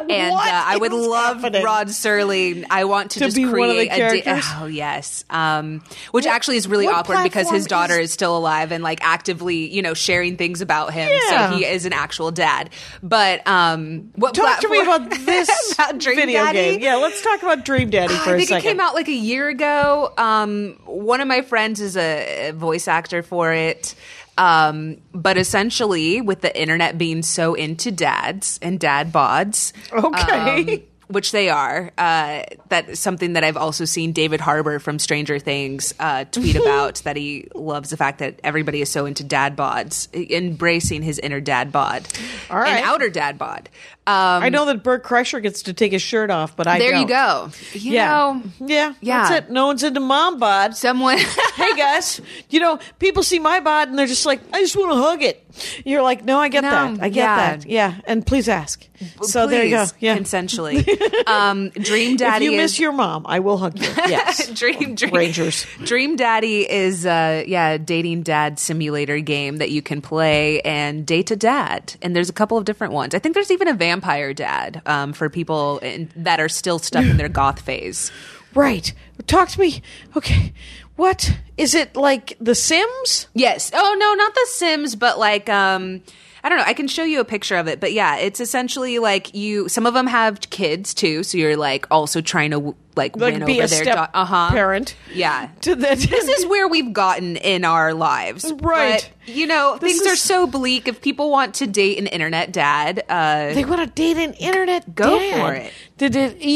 I would
is
love
happening?
Rod Serling. I want to just
be
create
one of the characters?
oh yes, which actually is really
what
awkward because his
platform
daughter is still alive and like actively, sharing things about him.
Yeah.
So he is an actual dad. But what
Talk to me
platform-
about this
about Dream
video
Daddy?
game. Yeah, let's talk about Dream Daddy for
I
a
think
second.
it came out like a year ago. One of my friends is a voice actor for it. But essentially, with the internet being so into dads and dad bods,
Okay.
which they are, that's something that I've also seen David Harbour from Stranger Things tweet about, that he loves the fact that everybody is so into dad bods, embracing his inner dad bod
All right.
and outer dad bod.
I know that Bert Kreischer gets to take his shirt off, but I
There
don't.
you go. You
Yeah.
know,
Yeah.
Yeah.
That's it. No one's into mom bod.
someone...
Hey guys, people see my bod and they're just like, I just want to hug it. You're like, no, I get
No,
that. I get
yeah.
that. Yeah. And please ask. So there you go.
Please,
Yeah.
consensually. Dream Daddy
If you miss
is...
your mom, I will hug you. Yes.
Dream
Rangers.
Dream Daddy is a dating dad simulator game that you can play and date a dad. And there's a couple of different ones. I think there's even a vampire dad for people that are still stuck in their goth phase.
Right. Talk to me. Okay. What? Is it like The Sims?
Yes. Oh no, not The Sims, but like I don't know. I can show you a picture of it, but yeah, it's essentially like some of them have kids too, so you're like also trying to like win
be
over
a
their
step parent.
Yeah.
This
This is where we've gotten in our lives.
Right.
But, things are so bleak. If people want to date an internet dad,
They want to date an internet
Go
dad.
for it.
Did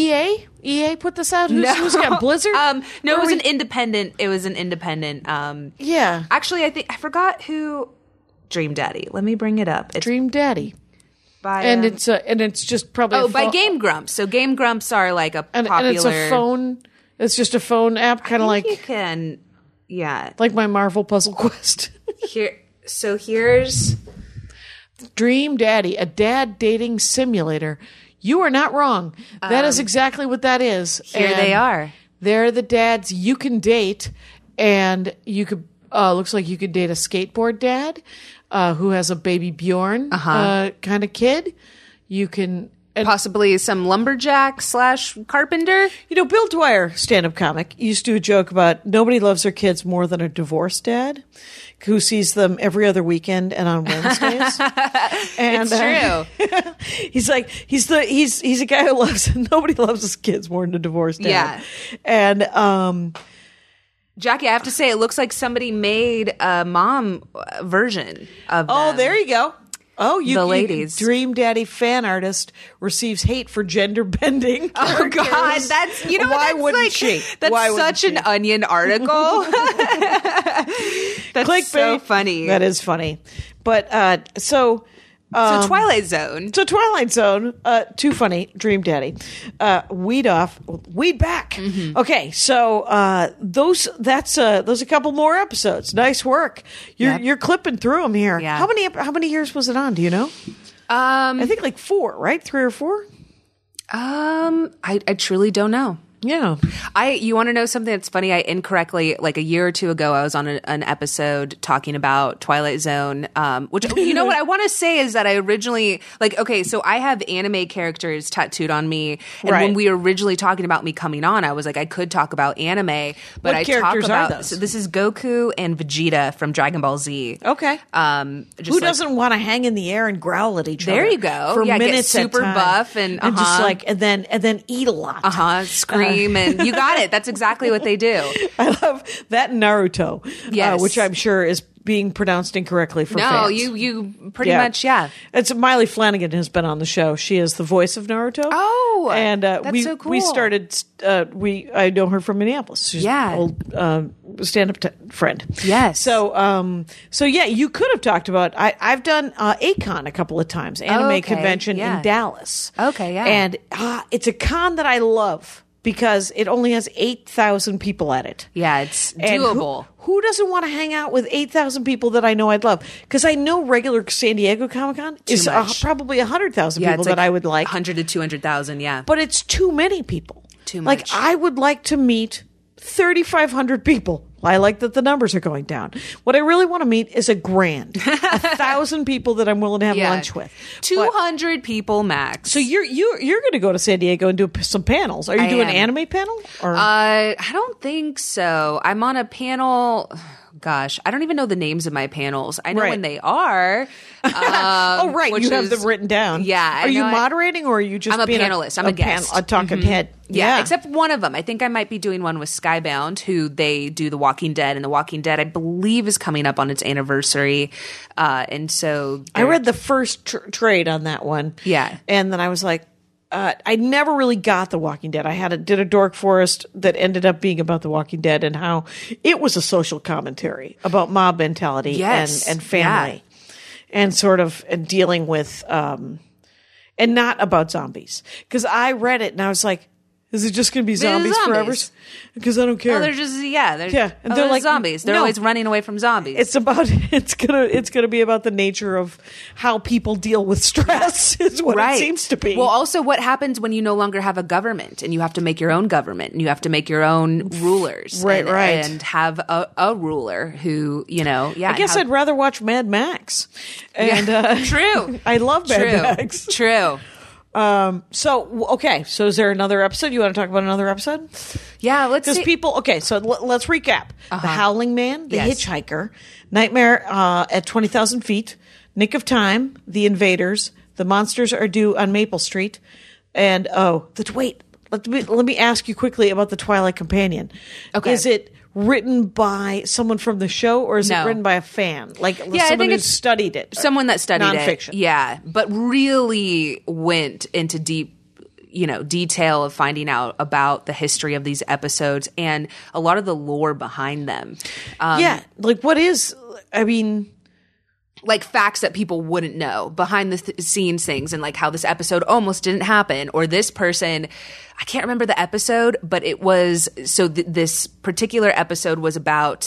EA put this out? Who's got Blizzard?
no,
Or
it was
we-
an independent. It was an independent.
Yeah.
Actually, I forgot who. Dream Daddy. Let me bring it up. It's
Dream Daddy.
by
And it's just probably
by Game Grumps. So Game Grumps are like a popular.
and it's a phone. It's just a phone app, kind of
I think you
like
can. Yeah.
like my Marvel Puzzle Quest.
Here. So here's.
Dream Daddy, a dad dating simulator. You are not wrong. That is exactly what that is.
Here they are.
They're the dads you can date, and you could. Looks like you could date a skateboard dad who has a baby Bjorn kind of kid. You can. And,
Possibly some lumberjack / carpenter.
Bill Dwyer, stand-up comic, used to do a joke about nobody loves their kids more than a divorced dad who sees them every other weekend and on Wednesdays. And,
It's true.
he's like he's a guy who loves nobody loves his kids more than a divorced dad.
Yeah.
And
Jackie, I have to say, it looks like somebody made a mom version of them.
there you go. Oh,
The ladies.
Dream Daddy fan artist receives hate for gender bending.
Oh God,
characters.
that's
Why
that's
wouldn't
like,
she?
That's
Why wouldn't
such an
she?
Onion article. That's
Clickbait.
so funny.
That is funny. But so
So Twilight Zone.
So Twilight Zone, too funny, Dream Daddy, weed off, weed back.
Mm-hmm.
Okay, so those a couple more episodes. Nice work. You're clipping through them here.
Yeah.
How many years was it on? Do you know? I think like 4, right? 3 or 4.
I truly don't know.
Yeah.
You want to know something that's funny? I incorrectly, like a year or two ago, I was on an episode talking about Twilight Zone, which, you know what I want to say is that I originally, so I have anime characters tattooed on me. And
Right.
when we were originally talking about me coming on, I was like, I could talk about anime, but
What
I
characters
talk
are
about,
those?
so this is Goku and Vegeta from Dragon Ball Z.
Okay.
Just
Who doesn't want to hang in the air and growl at each other?
There you go.
For
Yeah, get
minutes at
super
time.
buff and,
just like and then eat a lot.
scream and you got it. That's exactly what they do.
I love that Naruto,
Yes.
which I'm sure is being pronounced incorrectly for
No,
fans.
you pretty much, yeah.
It's Miley Flanagan has been on the show. She is the voice of Naruto.
Oh,
and
that's
we
so cool.
we started. I know her from Minneapolis. She's
Yeah.
an old stand-up friend.
Yes.
So yeah, you could have talked about. I've done ACON a couple of times, anime
Okay,
convention
yeah.
in Dallas.
Okay, yeah.
and it's a con that I love because it only has 8,000 people at it.
Yeah, it's
And
doable.
Who doesn't want to hang out with 8,000 people that I know I'd love? Because I know regular San Diego Comic-Con is
much.
probably 100,000
Yeah,
people
it's
that I would like.
100 to 200,000, yeah.
But it's too many people.
Too
Like,
much.
I would like to meet 3,500 people. I like that the numbers are going down. What I really want to meet is a 1,000 people that I'm willing to have
Yeah.
lunch with.
200 people max.
So you're going to go to San Diego and do some panels. Are you
I
doing
am.
an anime panel? Or
I don't think so. I'm on a panel. Gosh, I don't even know the names of my panels. I know
Right.
when they are.
oh, right.
which
You have
is-
them written down.
Yeah, I
Are you
know.
moderating or are you just
I'm a
being
panelist. I'm a guest.
A talking head.
Yeah, except one of them. I think I might be doing one with Skybound, who they do The Walking Dead, and The Walking Dead, I believe, is coming up on its anniversary. And so
I read the first trade on that one.
Yeah.
And then I was like, I never really got The Walking Dead. I did a Dork Forest that ended up being about The Walking Dead and how it was a social commentary about mob mentality
Yes.
and family and sort of and dealing with, and not about zombies. Because I read it and I was like, is it just going to be zombies forever?
zombies.
Because I don't care.
Oh, they're just and
And
they're
they're like,
zombies. They're
no.
always running away from zombies.
It's gonna be about the nature of how people deal with stress is what it seems to be.
Well, also what happens when you no longer have a government and you have to make your own government and you have to make your own rulers,
Right, right.
and have a ruler who
I guess I'd rather watch Mad Max. And
true.
I love Mad
True.
Max.
True.
So is there another episode? You want to talk about another episode?
Yeah, let's
Because
see.
people, so let's recap. The Howling Man, The
Yes.
Hitchhiker, Nightmare at 20,000 Feet, Nick of Time, The Invaders, The Monsters Are Due on Maple Street, and let me ask you quickly about The Twilight Companion.
Okay.
Is it written by someone from the show or is it
No.
written by a fan? Like
I
someone
think
who
it's
studied it?
Someone that studied
Nonfiction.
it. Yeah, but really went into deep detail of finding out about the history of these episodes and a lot of the lore behind them. Like facts that people wouldn't know, behind the scenes things, and like how this episode almost didn't happen, or this person, I can't remember the episode, but it was, so this particular episode was about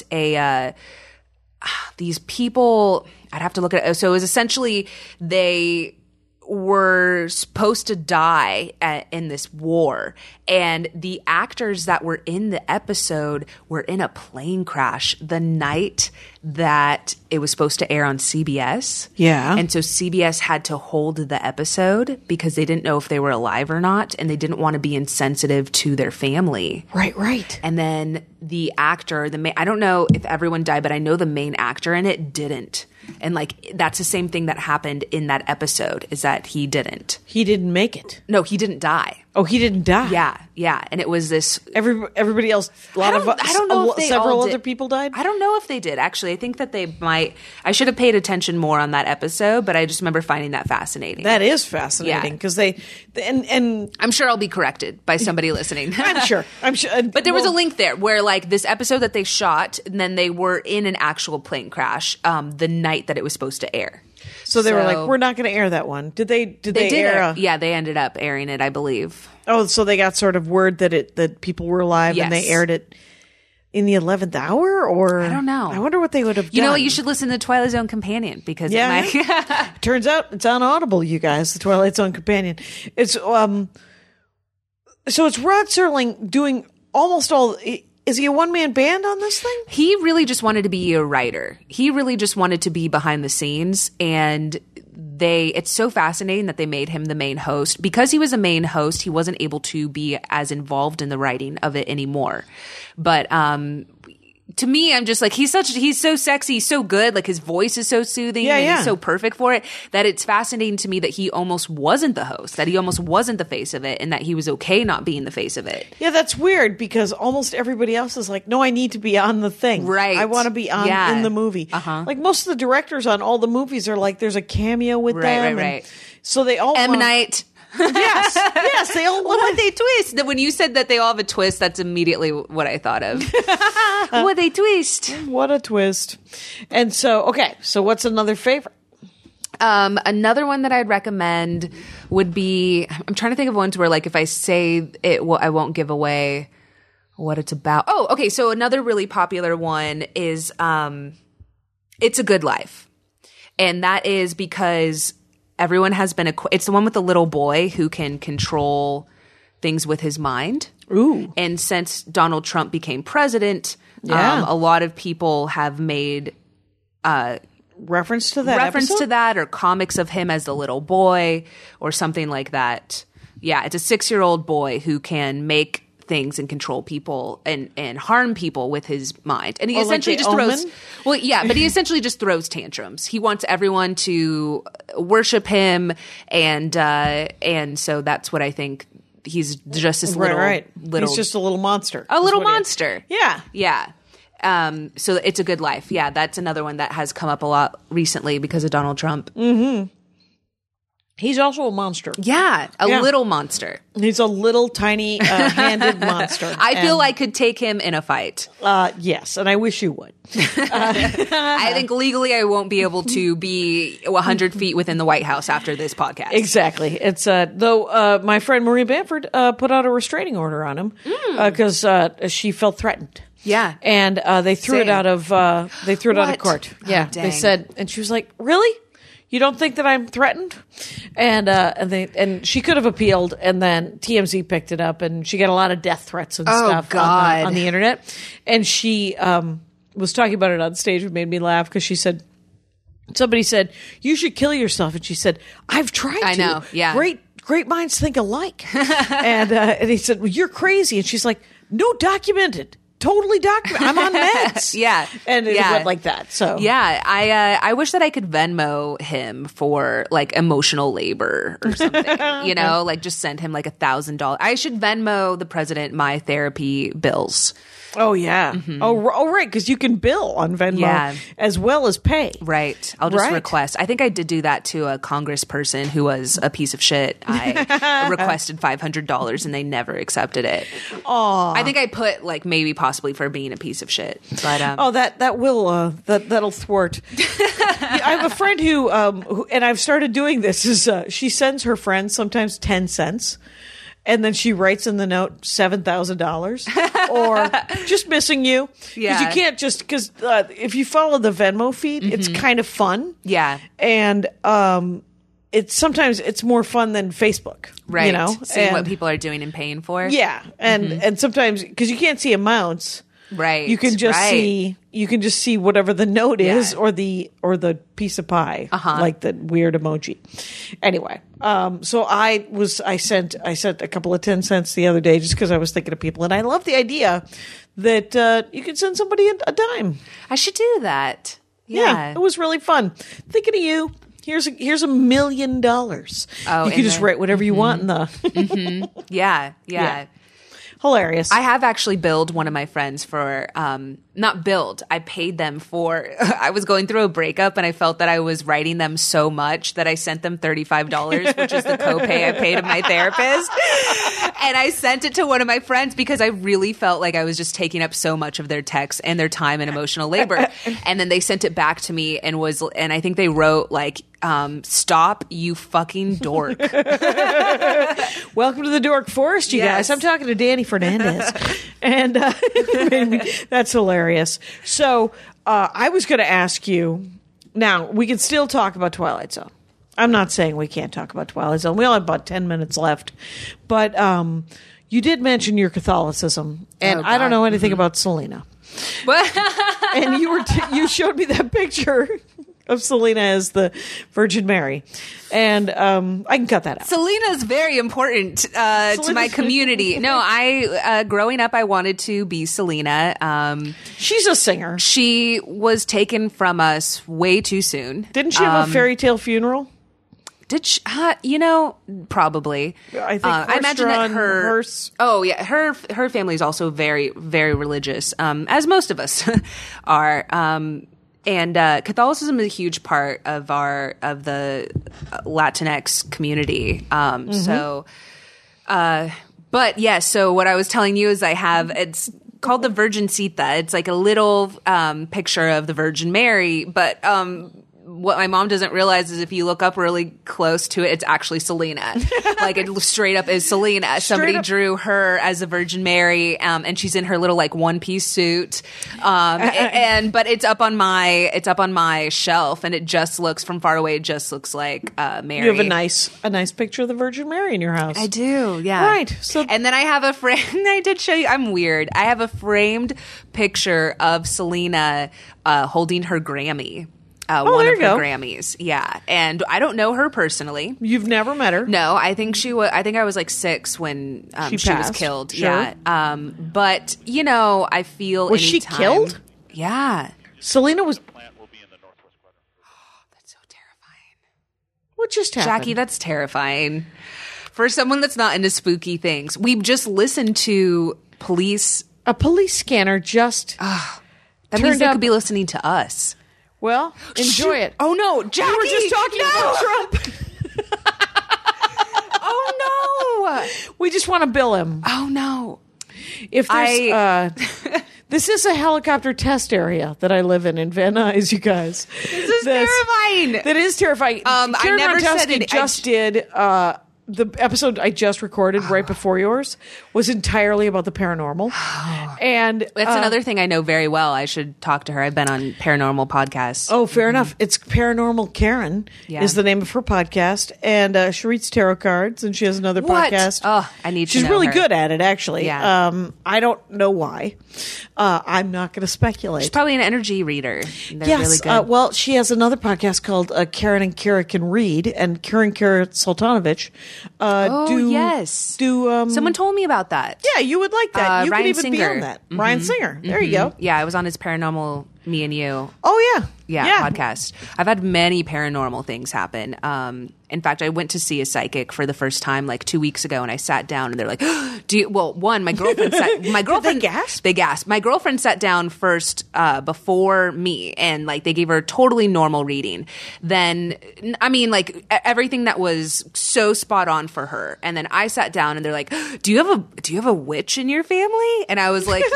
these people, I'd have to look at it. So it was essentially they were supposed to die in this war, and the actors that were in the episode were in a plane crash the night that it was supposed to air on CBS.
Yeah.
And so CBS had to hold the episode because they didn't know if they were alive or not, and they didn't want to be insensitive to their family.
Right.
And then the actor, I don't know if everyone died, but I know the main actor in it didn't. And like that's the same thing that happened in that episode, is that he didn't.
He didn't make it.
No, he didn't die.
Oh, he didn't die.
Yeah. And it was this.
Everybody else.
I don't know if they
several
all did.
other people died.
I don't know if they did. Actually, I think that they might. I should have paid attention more on that episode, but I just remember finding that fascinating.
That is fascinating
Yeah.
because and
I'm sure I'll be corrected by somebody listening.
I'm sure.
But there was a link there where like this episode that they shot, and then they were in an actual plane crash the night that it was supposed to air.
So they were like, we're not going to air that one. Did they air?
Yeah, they ended up airing it, I believe.
Oh, so they got sort of word that people were alive and they aired it in the 11th hour, or
I don't know.
I wonder what they would have done.
You know what? You should listen to Twilight Zone Companion because it might.
Turns out it's on Audible, you guys. The Twilight Zone Companion. It's so it's Rod Serling doing almost all. Is he a one-man band on this thing?
He really just wanted to be a writer. He really just wanted to be behind the scenes, and it's so fascinating that they made him the main host. Because he was a main host, he wasn't able to be as involved in the writing of it anymore. But to me, I'm just like, he's so sexy, he's so good, like his voice is so soothing, and he's so perfect for it, that it's fascinating to me that he almost wasn't the host, that he almost wasn't the face of it, and that he was okay not being the face of it.
Yeah, that's weird, because almost everybody else is like, no, I need to be on the thing.
Right.
I want to be on in the movie. Like most of the directors on all the movies are like, there's a cameo with them.
Right.
So they all
M. Night.
Yes, they all want.
What they twist? When you said that they all have a twist, that's immediately what I thought of. What they twist?
What a twist! And so, so what's another favorite?
Another one that I'd recommend would be, I'm trying to think of ones where, like, if I say it, I won't give away what it's about. Oh, okay. So another really popular one is It's a Good Life, and that is because everyone has been it's the one with the little boy who can control things with his mind.
Ooh.
And since Donald Trump became president, a lot of people have made
reference to that
or comics of him as the little boy or something like that. Yeah, it's a 6-year-old boy who can make things and control people and harm people with his mind. And he essentially just throws but he essentially just throws tantrums. He wants everyone to worship him, and so that's what I think. He's just this little
he's just a little monster.
A little monster.
Yeah.
So It's a Good Life. Yeah, that's another one that has come up a lot recently because of Donald Trump.
Mm-hmm. He's also a monster.
Yeah, a little monster.
He's a little tiny handed monster.
I feel I could take him in a fight.
Yes, and I wish you would.
I think legally I won't be able to be 100 feet within the White House after this podcast.
Exactly. It's though my friend Marie Bamford put out a restraining order on him because she felt threatened.
Yeah,
and they threw it out of out of court. Yeah,
dang.
They said, and she was like, "Really? You don't think that I'm threatened?" And she could have appealed, and then TMZ picked it up, and she got a lot of death threats and stuff on the internet. And she was talking about it on stage. It made me laugh because she said, somebody said, "You should kill yourself," and she said, "I've tried to.
I know, yeah.
Great minds think alike." and he said, "Well, you're crazy," and she's like, "No, documented." Totally documented. I'm on meds.
Yeah.
And it went like that. So
yeah, I wish that I could Venmo him for like emotional labor or something. Like just send him like $1,000. I should Venmo the president my therapy bills.
Oh, yeah. Mm-hmm. Oh, right. Because you can bill on Venmo as well as pay.
Right. I'll just request. I think I did do that to a congressperson who was a piece of shit. I requested $500 and they never accepted it.
Oh,
I think I put like maybe possibly for being a piece of shit. But
that'll thwart. I have a friend who and I've started doing this, is she sends her friends sometimes 10 cents. And then she writes in the note $7,000 or just missing you.
Yeah.
Because you can't just, because if you follow the Venmo feed, it's kind of fun.
Yeah.
And sometimes it's more fun than Facebook.
Right. Seeing what people are doing and paying for.
Yeah. And sometimes, because you can't see amounts.
Right.
You can just see whatever the note is or the piece of pie, like the weird emoji. Anyway, so I sent a couple of 10 cents the other day just because I was thinking of people, and I love the idea that you can send somebody a dime.
I should do that. Yeah.
It was really fun. Thinking of you. Here's $1 million. Oh, you can just write whatever you want in the.
Yeah.
Hilarious.
I have actually billed one of my friends for, not billed, I paid them for, I was going through a breakup and I felt that I was writing them so much that I sent them $35, which is the copay I paid my therapist. And I sent it to one of my friends because I really felt like I was just taking up so much of their texts and their time and emotional labor. And then they sent it back to me and I think they wrote like, Stop, you fucking dork.
Welcome to the Dork Forest, you guys. I'm talking to Danny Fernandez. And that's hilarious. So I was going to ask you, now we can still talk about Twilight Zone. I'm not saying we can't talk about Twilight Zone. We only have about 10 minutes left. But you did mention your Catholicism, and I don't know anything about Selena. And you showed me that picture of Selena as the Virgin Mary. And I can cut that out.
Selena's very important to my community. No, growing up, I wanted to be Selena.
She's a singer.
She was taken from us way too soon.
Didn't she have a fairy tale funeral?
Did she? Probably.
I think
I imagine that her.
Hearse.
Oh yeah, her family is also very, very religious, as most of us are. And Catholicism is a huge part of the Latinx community. So, but yeah. So what I was telling you is it's called the Virgincita. It's like a little picture of the Virgin Mary, but what my mom doesn't realize is if you look up really close to it, it's actually Selena. Like it straight up is Selena. Somebody drew her as a Virgin Mary, and she's in her little like one-piece suit. But it's up on my shelf, and it just looks from far away. It just looks like Mary.
You have a nice picture of the Virgin Mary in your house.
I do, yeah.
Right. So,
and then I have a frame. I did show you. I'm weird. I have a framed picture of Selena holding her Grammy. One of her Grammys, yeah, and I don't know her personally.
You've never met her?
No, I think she was. I think I was like 6 when she was killed.
Sure.
Yeah, but I feel
was she killed?
Yeah,
Selena was.
That's so terrifying.
What just happened,
Jackie? That's terrifying for someone that's not into spooky things. We just listened to a police scanner just. That means they could be listening to us.
Well, enjoy it.
Oh no, Jackie!
We were just talking about Trump.
Oh no!
We just want to bill him.
Oh no!
If there's, this is a helicopter test area that I live in Van Nuys, you guys.
This is terrifying.
That is terrifying.
I never said it.
Just did. The episode I just recorded right before yours was entirely about the paranormal. And
that's another thing I know very well. I should talk to her. I've been on paranormal podcasts.
Oh, fair enough. It's Paranormal Karen is the name of her podcast. And she reads tarot cards, and she has another podcast.
Oh, I need to
She's
know
really
her.
good at it, actually.
Yeah.
I don't know why. I'm not going to speculate.
She's probably an energy reader. They're
yes.
really good.
Well, she has another podcast called Karen and Kira Can Read, and Karen Sultanovich
yes. Someone told me about that.
Yeah, you would like that. You
Ryan
could even
Singer.
be on that. Ryan Singer. There you go.
Yeah, I was on his Paranormal Me and You.
Oh, yeah.
Yeah, podcast. I've had many paranormal things happen. In fact, I went to see a psychic for the first time like 2 weeks ago, and I sat down, and they're like, my girlfriend sat. My girlfriend
Did they gasp?
They gasped. My girlfriend sat down first before me, and like they gave her a totally normal reading. Then, I mean, like everything that was so spot on for her. And then I sat down, and they're like, "Do you have a witch in your family?" And I was like, "Yeah,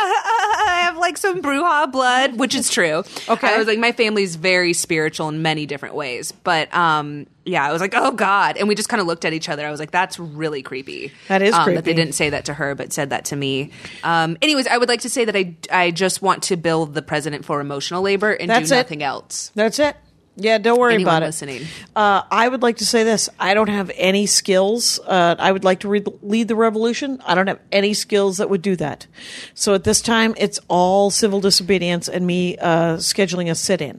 I have like some Bruja blood," which is true.
Okay,
I was like, my family's very spiritual in many different ways, but yeah, I was like, oh God. And we just kind of looked at each other. I was like, that's really creepy.
That is creepy.
That they didn't say that to her, but said that to me. Anyways, I would like to say that I just want to bill the president for emotional labor and do nothing else.
That's it. Yeah, don't worry
Anyone
about it.
Listening.
I would like to say this. I don't have any skills. I would like to lead the revolution. I don't have any skills that would do that. So at this time, it's all civil disobedience and me scheduling a sit-in.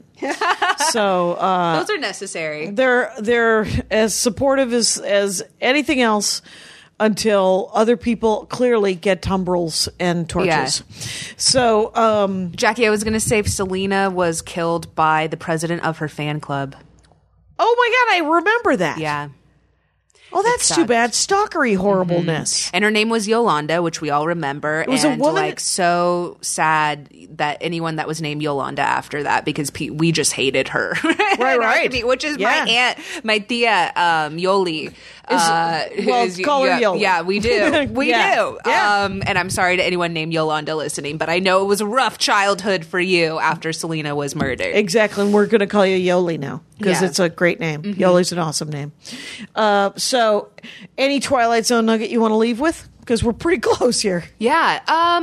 So
those are necessary.
They're as supportive as anything else until other people clearly get tumbrils and torches.
Yeah.
So,
Jackie, I was going to say Selena was killed by the president of her fan club.
Oh my God, I remember that.
Yeah.
Oh, that's too bad. Stalkery horribleness.
Mm-hmm. And her name was Yolanda, which we all remember. It
was a woman.
Like so sad that anyone that was named Yolanda after that, because we just hated her.
Right.
Which is my aunt, my tia, Yoli.
Call her Yola.
Yeah, we do. We do.
Yeah.
And I'm sorry to anyone named Yolanda listening, but I know it was a rough childhood for you after Selena was murdered.
Exactly. And we're going to call you Yoli now. because it's a great name. Yoli's an awesome name. So, any Twilight Zone nugget you want to leave with? Because we're pretty close here.
Yeah.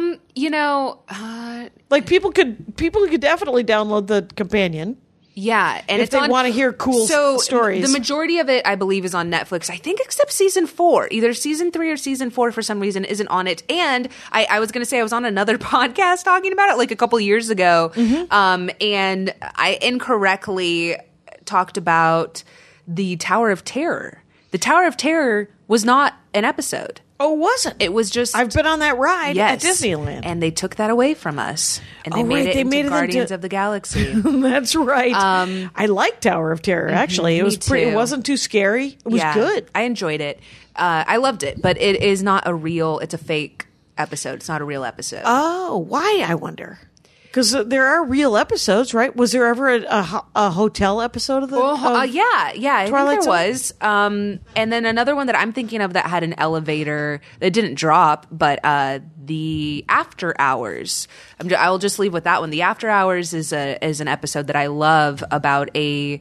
Like people could definitely download the companion.
Yeah, and
if they want to hear cool stories.
The majority of it, I believe, is on Netflix. I think except season 4. Either season 3 or season 4 for some reason isn't on it. And I was going to say I was on another podcast talking about it like a couple years ago, and I incorrectly talked about the Tower of Terror. The Tower of Terror was not an episode.
Oh, wasn't?
It was just...
I've been on that ride at Disneyland.
And they took that away from us. And they made it into Guardians of the Galaxy.
That's right. I like Tower of Terror, actually. It was pretty. It wasn't too scary. It was good.
I enjoyed it. I loved it. But it is not a real... It's a fake episode. It's not a real episode.
Oh, why, I wonder? Because there are real episodes, right? Was there ever a hotel episode of the?
Yeah, I
Twilight
think there was. And then another one that I'm thinking of that had an elevator that didn't drop, but the After Hours. I'll just leave with that one. The After Hours is an episode that I love about a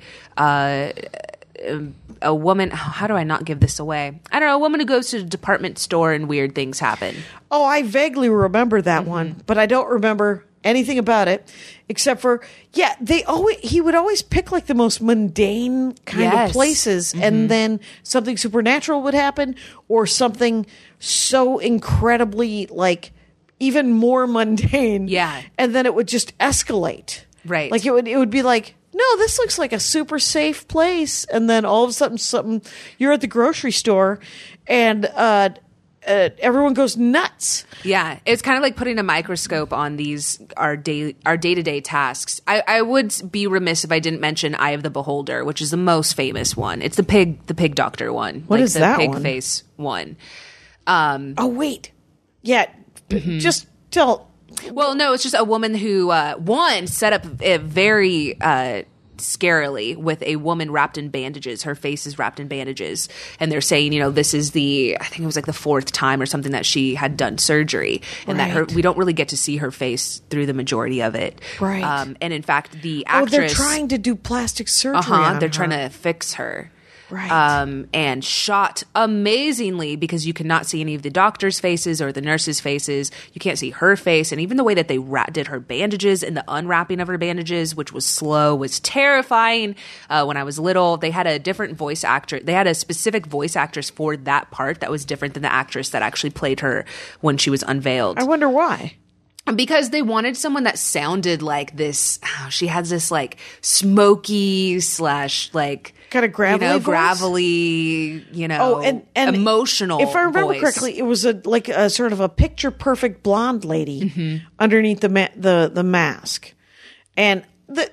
woman. How do I not give this away? I don't know. A woman who goes to the department store and weird things happen.
Oh, I vaguely remember that one, but I don't remember anything about it except for he would always pick like the most mundane kind of places, and then something supernatural would happen, or something so incredibly like even more mundane, and then it would just escalate,
right?
Like it would be like, no, this looks like a super safe place, and then all of a sudden something, you're at the grocery store and everyone goes nuts.
Yeah, it's kind of like putting a microscope on our day-to-day tasks. I would be remiss if I didn't mention Eye of the Beholder, which is the most famous one. It's the pig doctor one.
What is that
the
one?
pig face one.
Oh wait, yeah, just tell.
Well, no, it's just a woman who set up a very scarily with a woman wrapped in bandages. Her face is wrapped in bandages, and they're saying, this is I think it was like the 4th time or something that she had done surgery, and that we don't really get to see her face through the majority of it.
Right.
And in fact, the actress,
they're trying to do plastic surgery. On
they're
her.
trying to fix her.
Right.
And shot amazingly, because you cannot see any of the doctors' faces or the nurses' faces. You can't see her face. And even the way that they did her bandages and the unwrapping of her bandages, which was slow, was terrifying. When I was little, they had a different voice actor. They had a specific voice actress for that part that was different than the actress that actually played her when she was unveiled.
I wonder why.
Because they wanted someone that sounded like this. She has this like smoky / like
kind of gravelly,
and emotional.
If I remember
voice.
correctly, it was a sort of a picture perfect blonde lady underneath the mask, and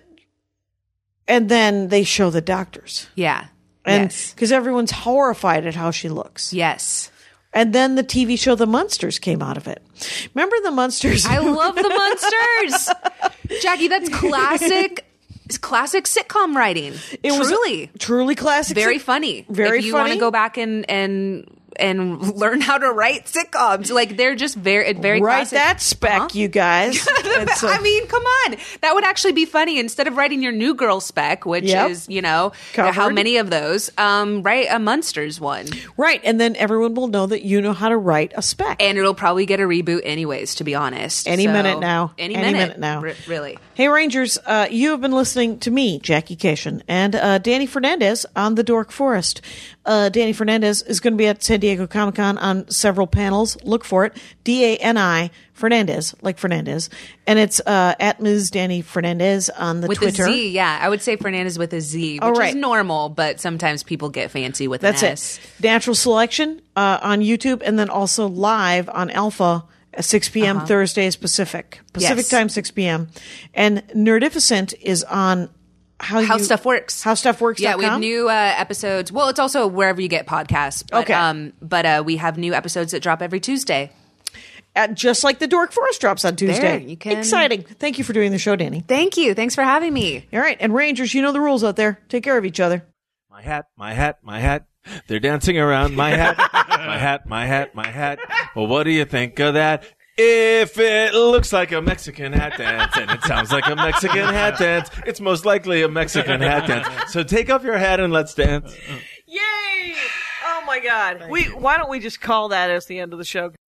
then they show the doctors.
Yeah,
and because everyone's horrified at how she looks.
Yes.
And then the TV show The Munsters came out of it. Remember The Munsters?
I love The Munsters. Jackie, that's classic sitcom writing.
It was truly classic.
Very funny.
Very
if you
funny.
want to go back and learn how to write sitcoms, like they're just very
write
classic.
that spec, you guys.
I mean, come on, that would actually be funny. Instead of writing your New Girl spec, which is
covered.
How many of those, write a Munsters one,
right? And then everyone will know that you know how to write a spec,
and it'll probably get a reboot anyways. To be honest,
any minute now,
any minute now, really.
Hey Rangers, you have been listening to me, Jackie Cation, and Danny Fernandez on the Dork Forest. Danny Fernandez is going to be at San Diego Comic-Con on several panels. Look for it. DANI Fernandez, like Fernandez. And it's at Ms. Danny Fernandez on the
with
Twitter.
With a Z, yeah. I would say Fernandez with a Z, which is normal, but sometimes people get fancy with an S.
That's it. Natural Selection on YouTube, and then also live on Alpha at 6 p.m. Thursdays Pacific time, 6 p.m. And Nerdificent is on How Stuff Works.
Yeah, we have new episodes. Well, it's also wherever you get podcasts. But,
okay.
But we have new episodes that drop every Tuesday.
Just like the Dork Forest drops on Tuesday.
There, you can...
Exciting. Thank you for doing the show, Danny.
Thank you. Thanks for having me.
All right. And Rangers, you know the rules out there. Take care of each other.
My hat, my hat, my hat. They're dancing around my hat. My hat, my hat, my hat. Well, what do you think of that? If it looks like a Mexican hat dance and it sounds like a Mexican hat dance, it's most likely a Mexican hat dance. So take off your hat and let's dance.
Yay! Oh my God. Why don't we just call that as the end of the show?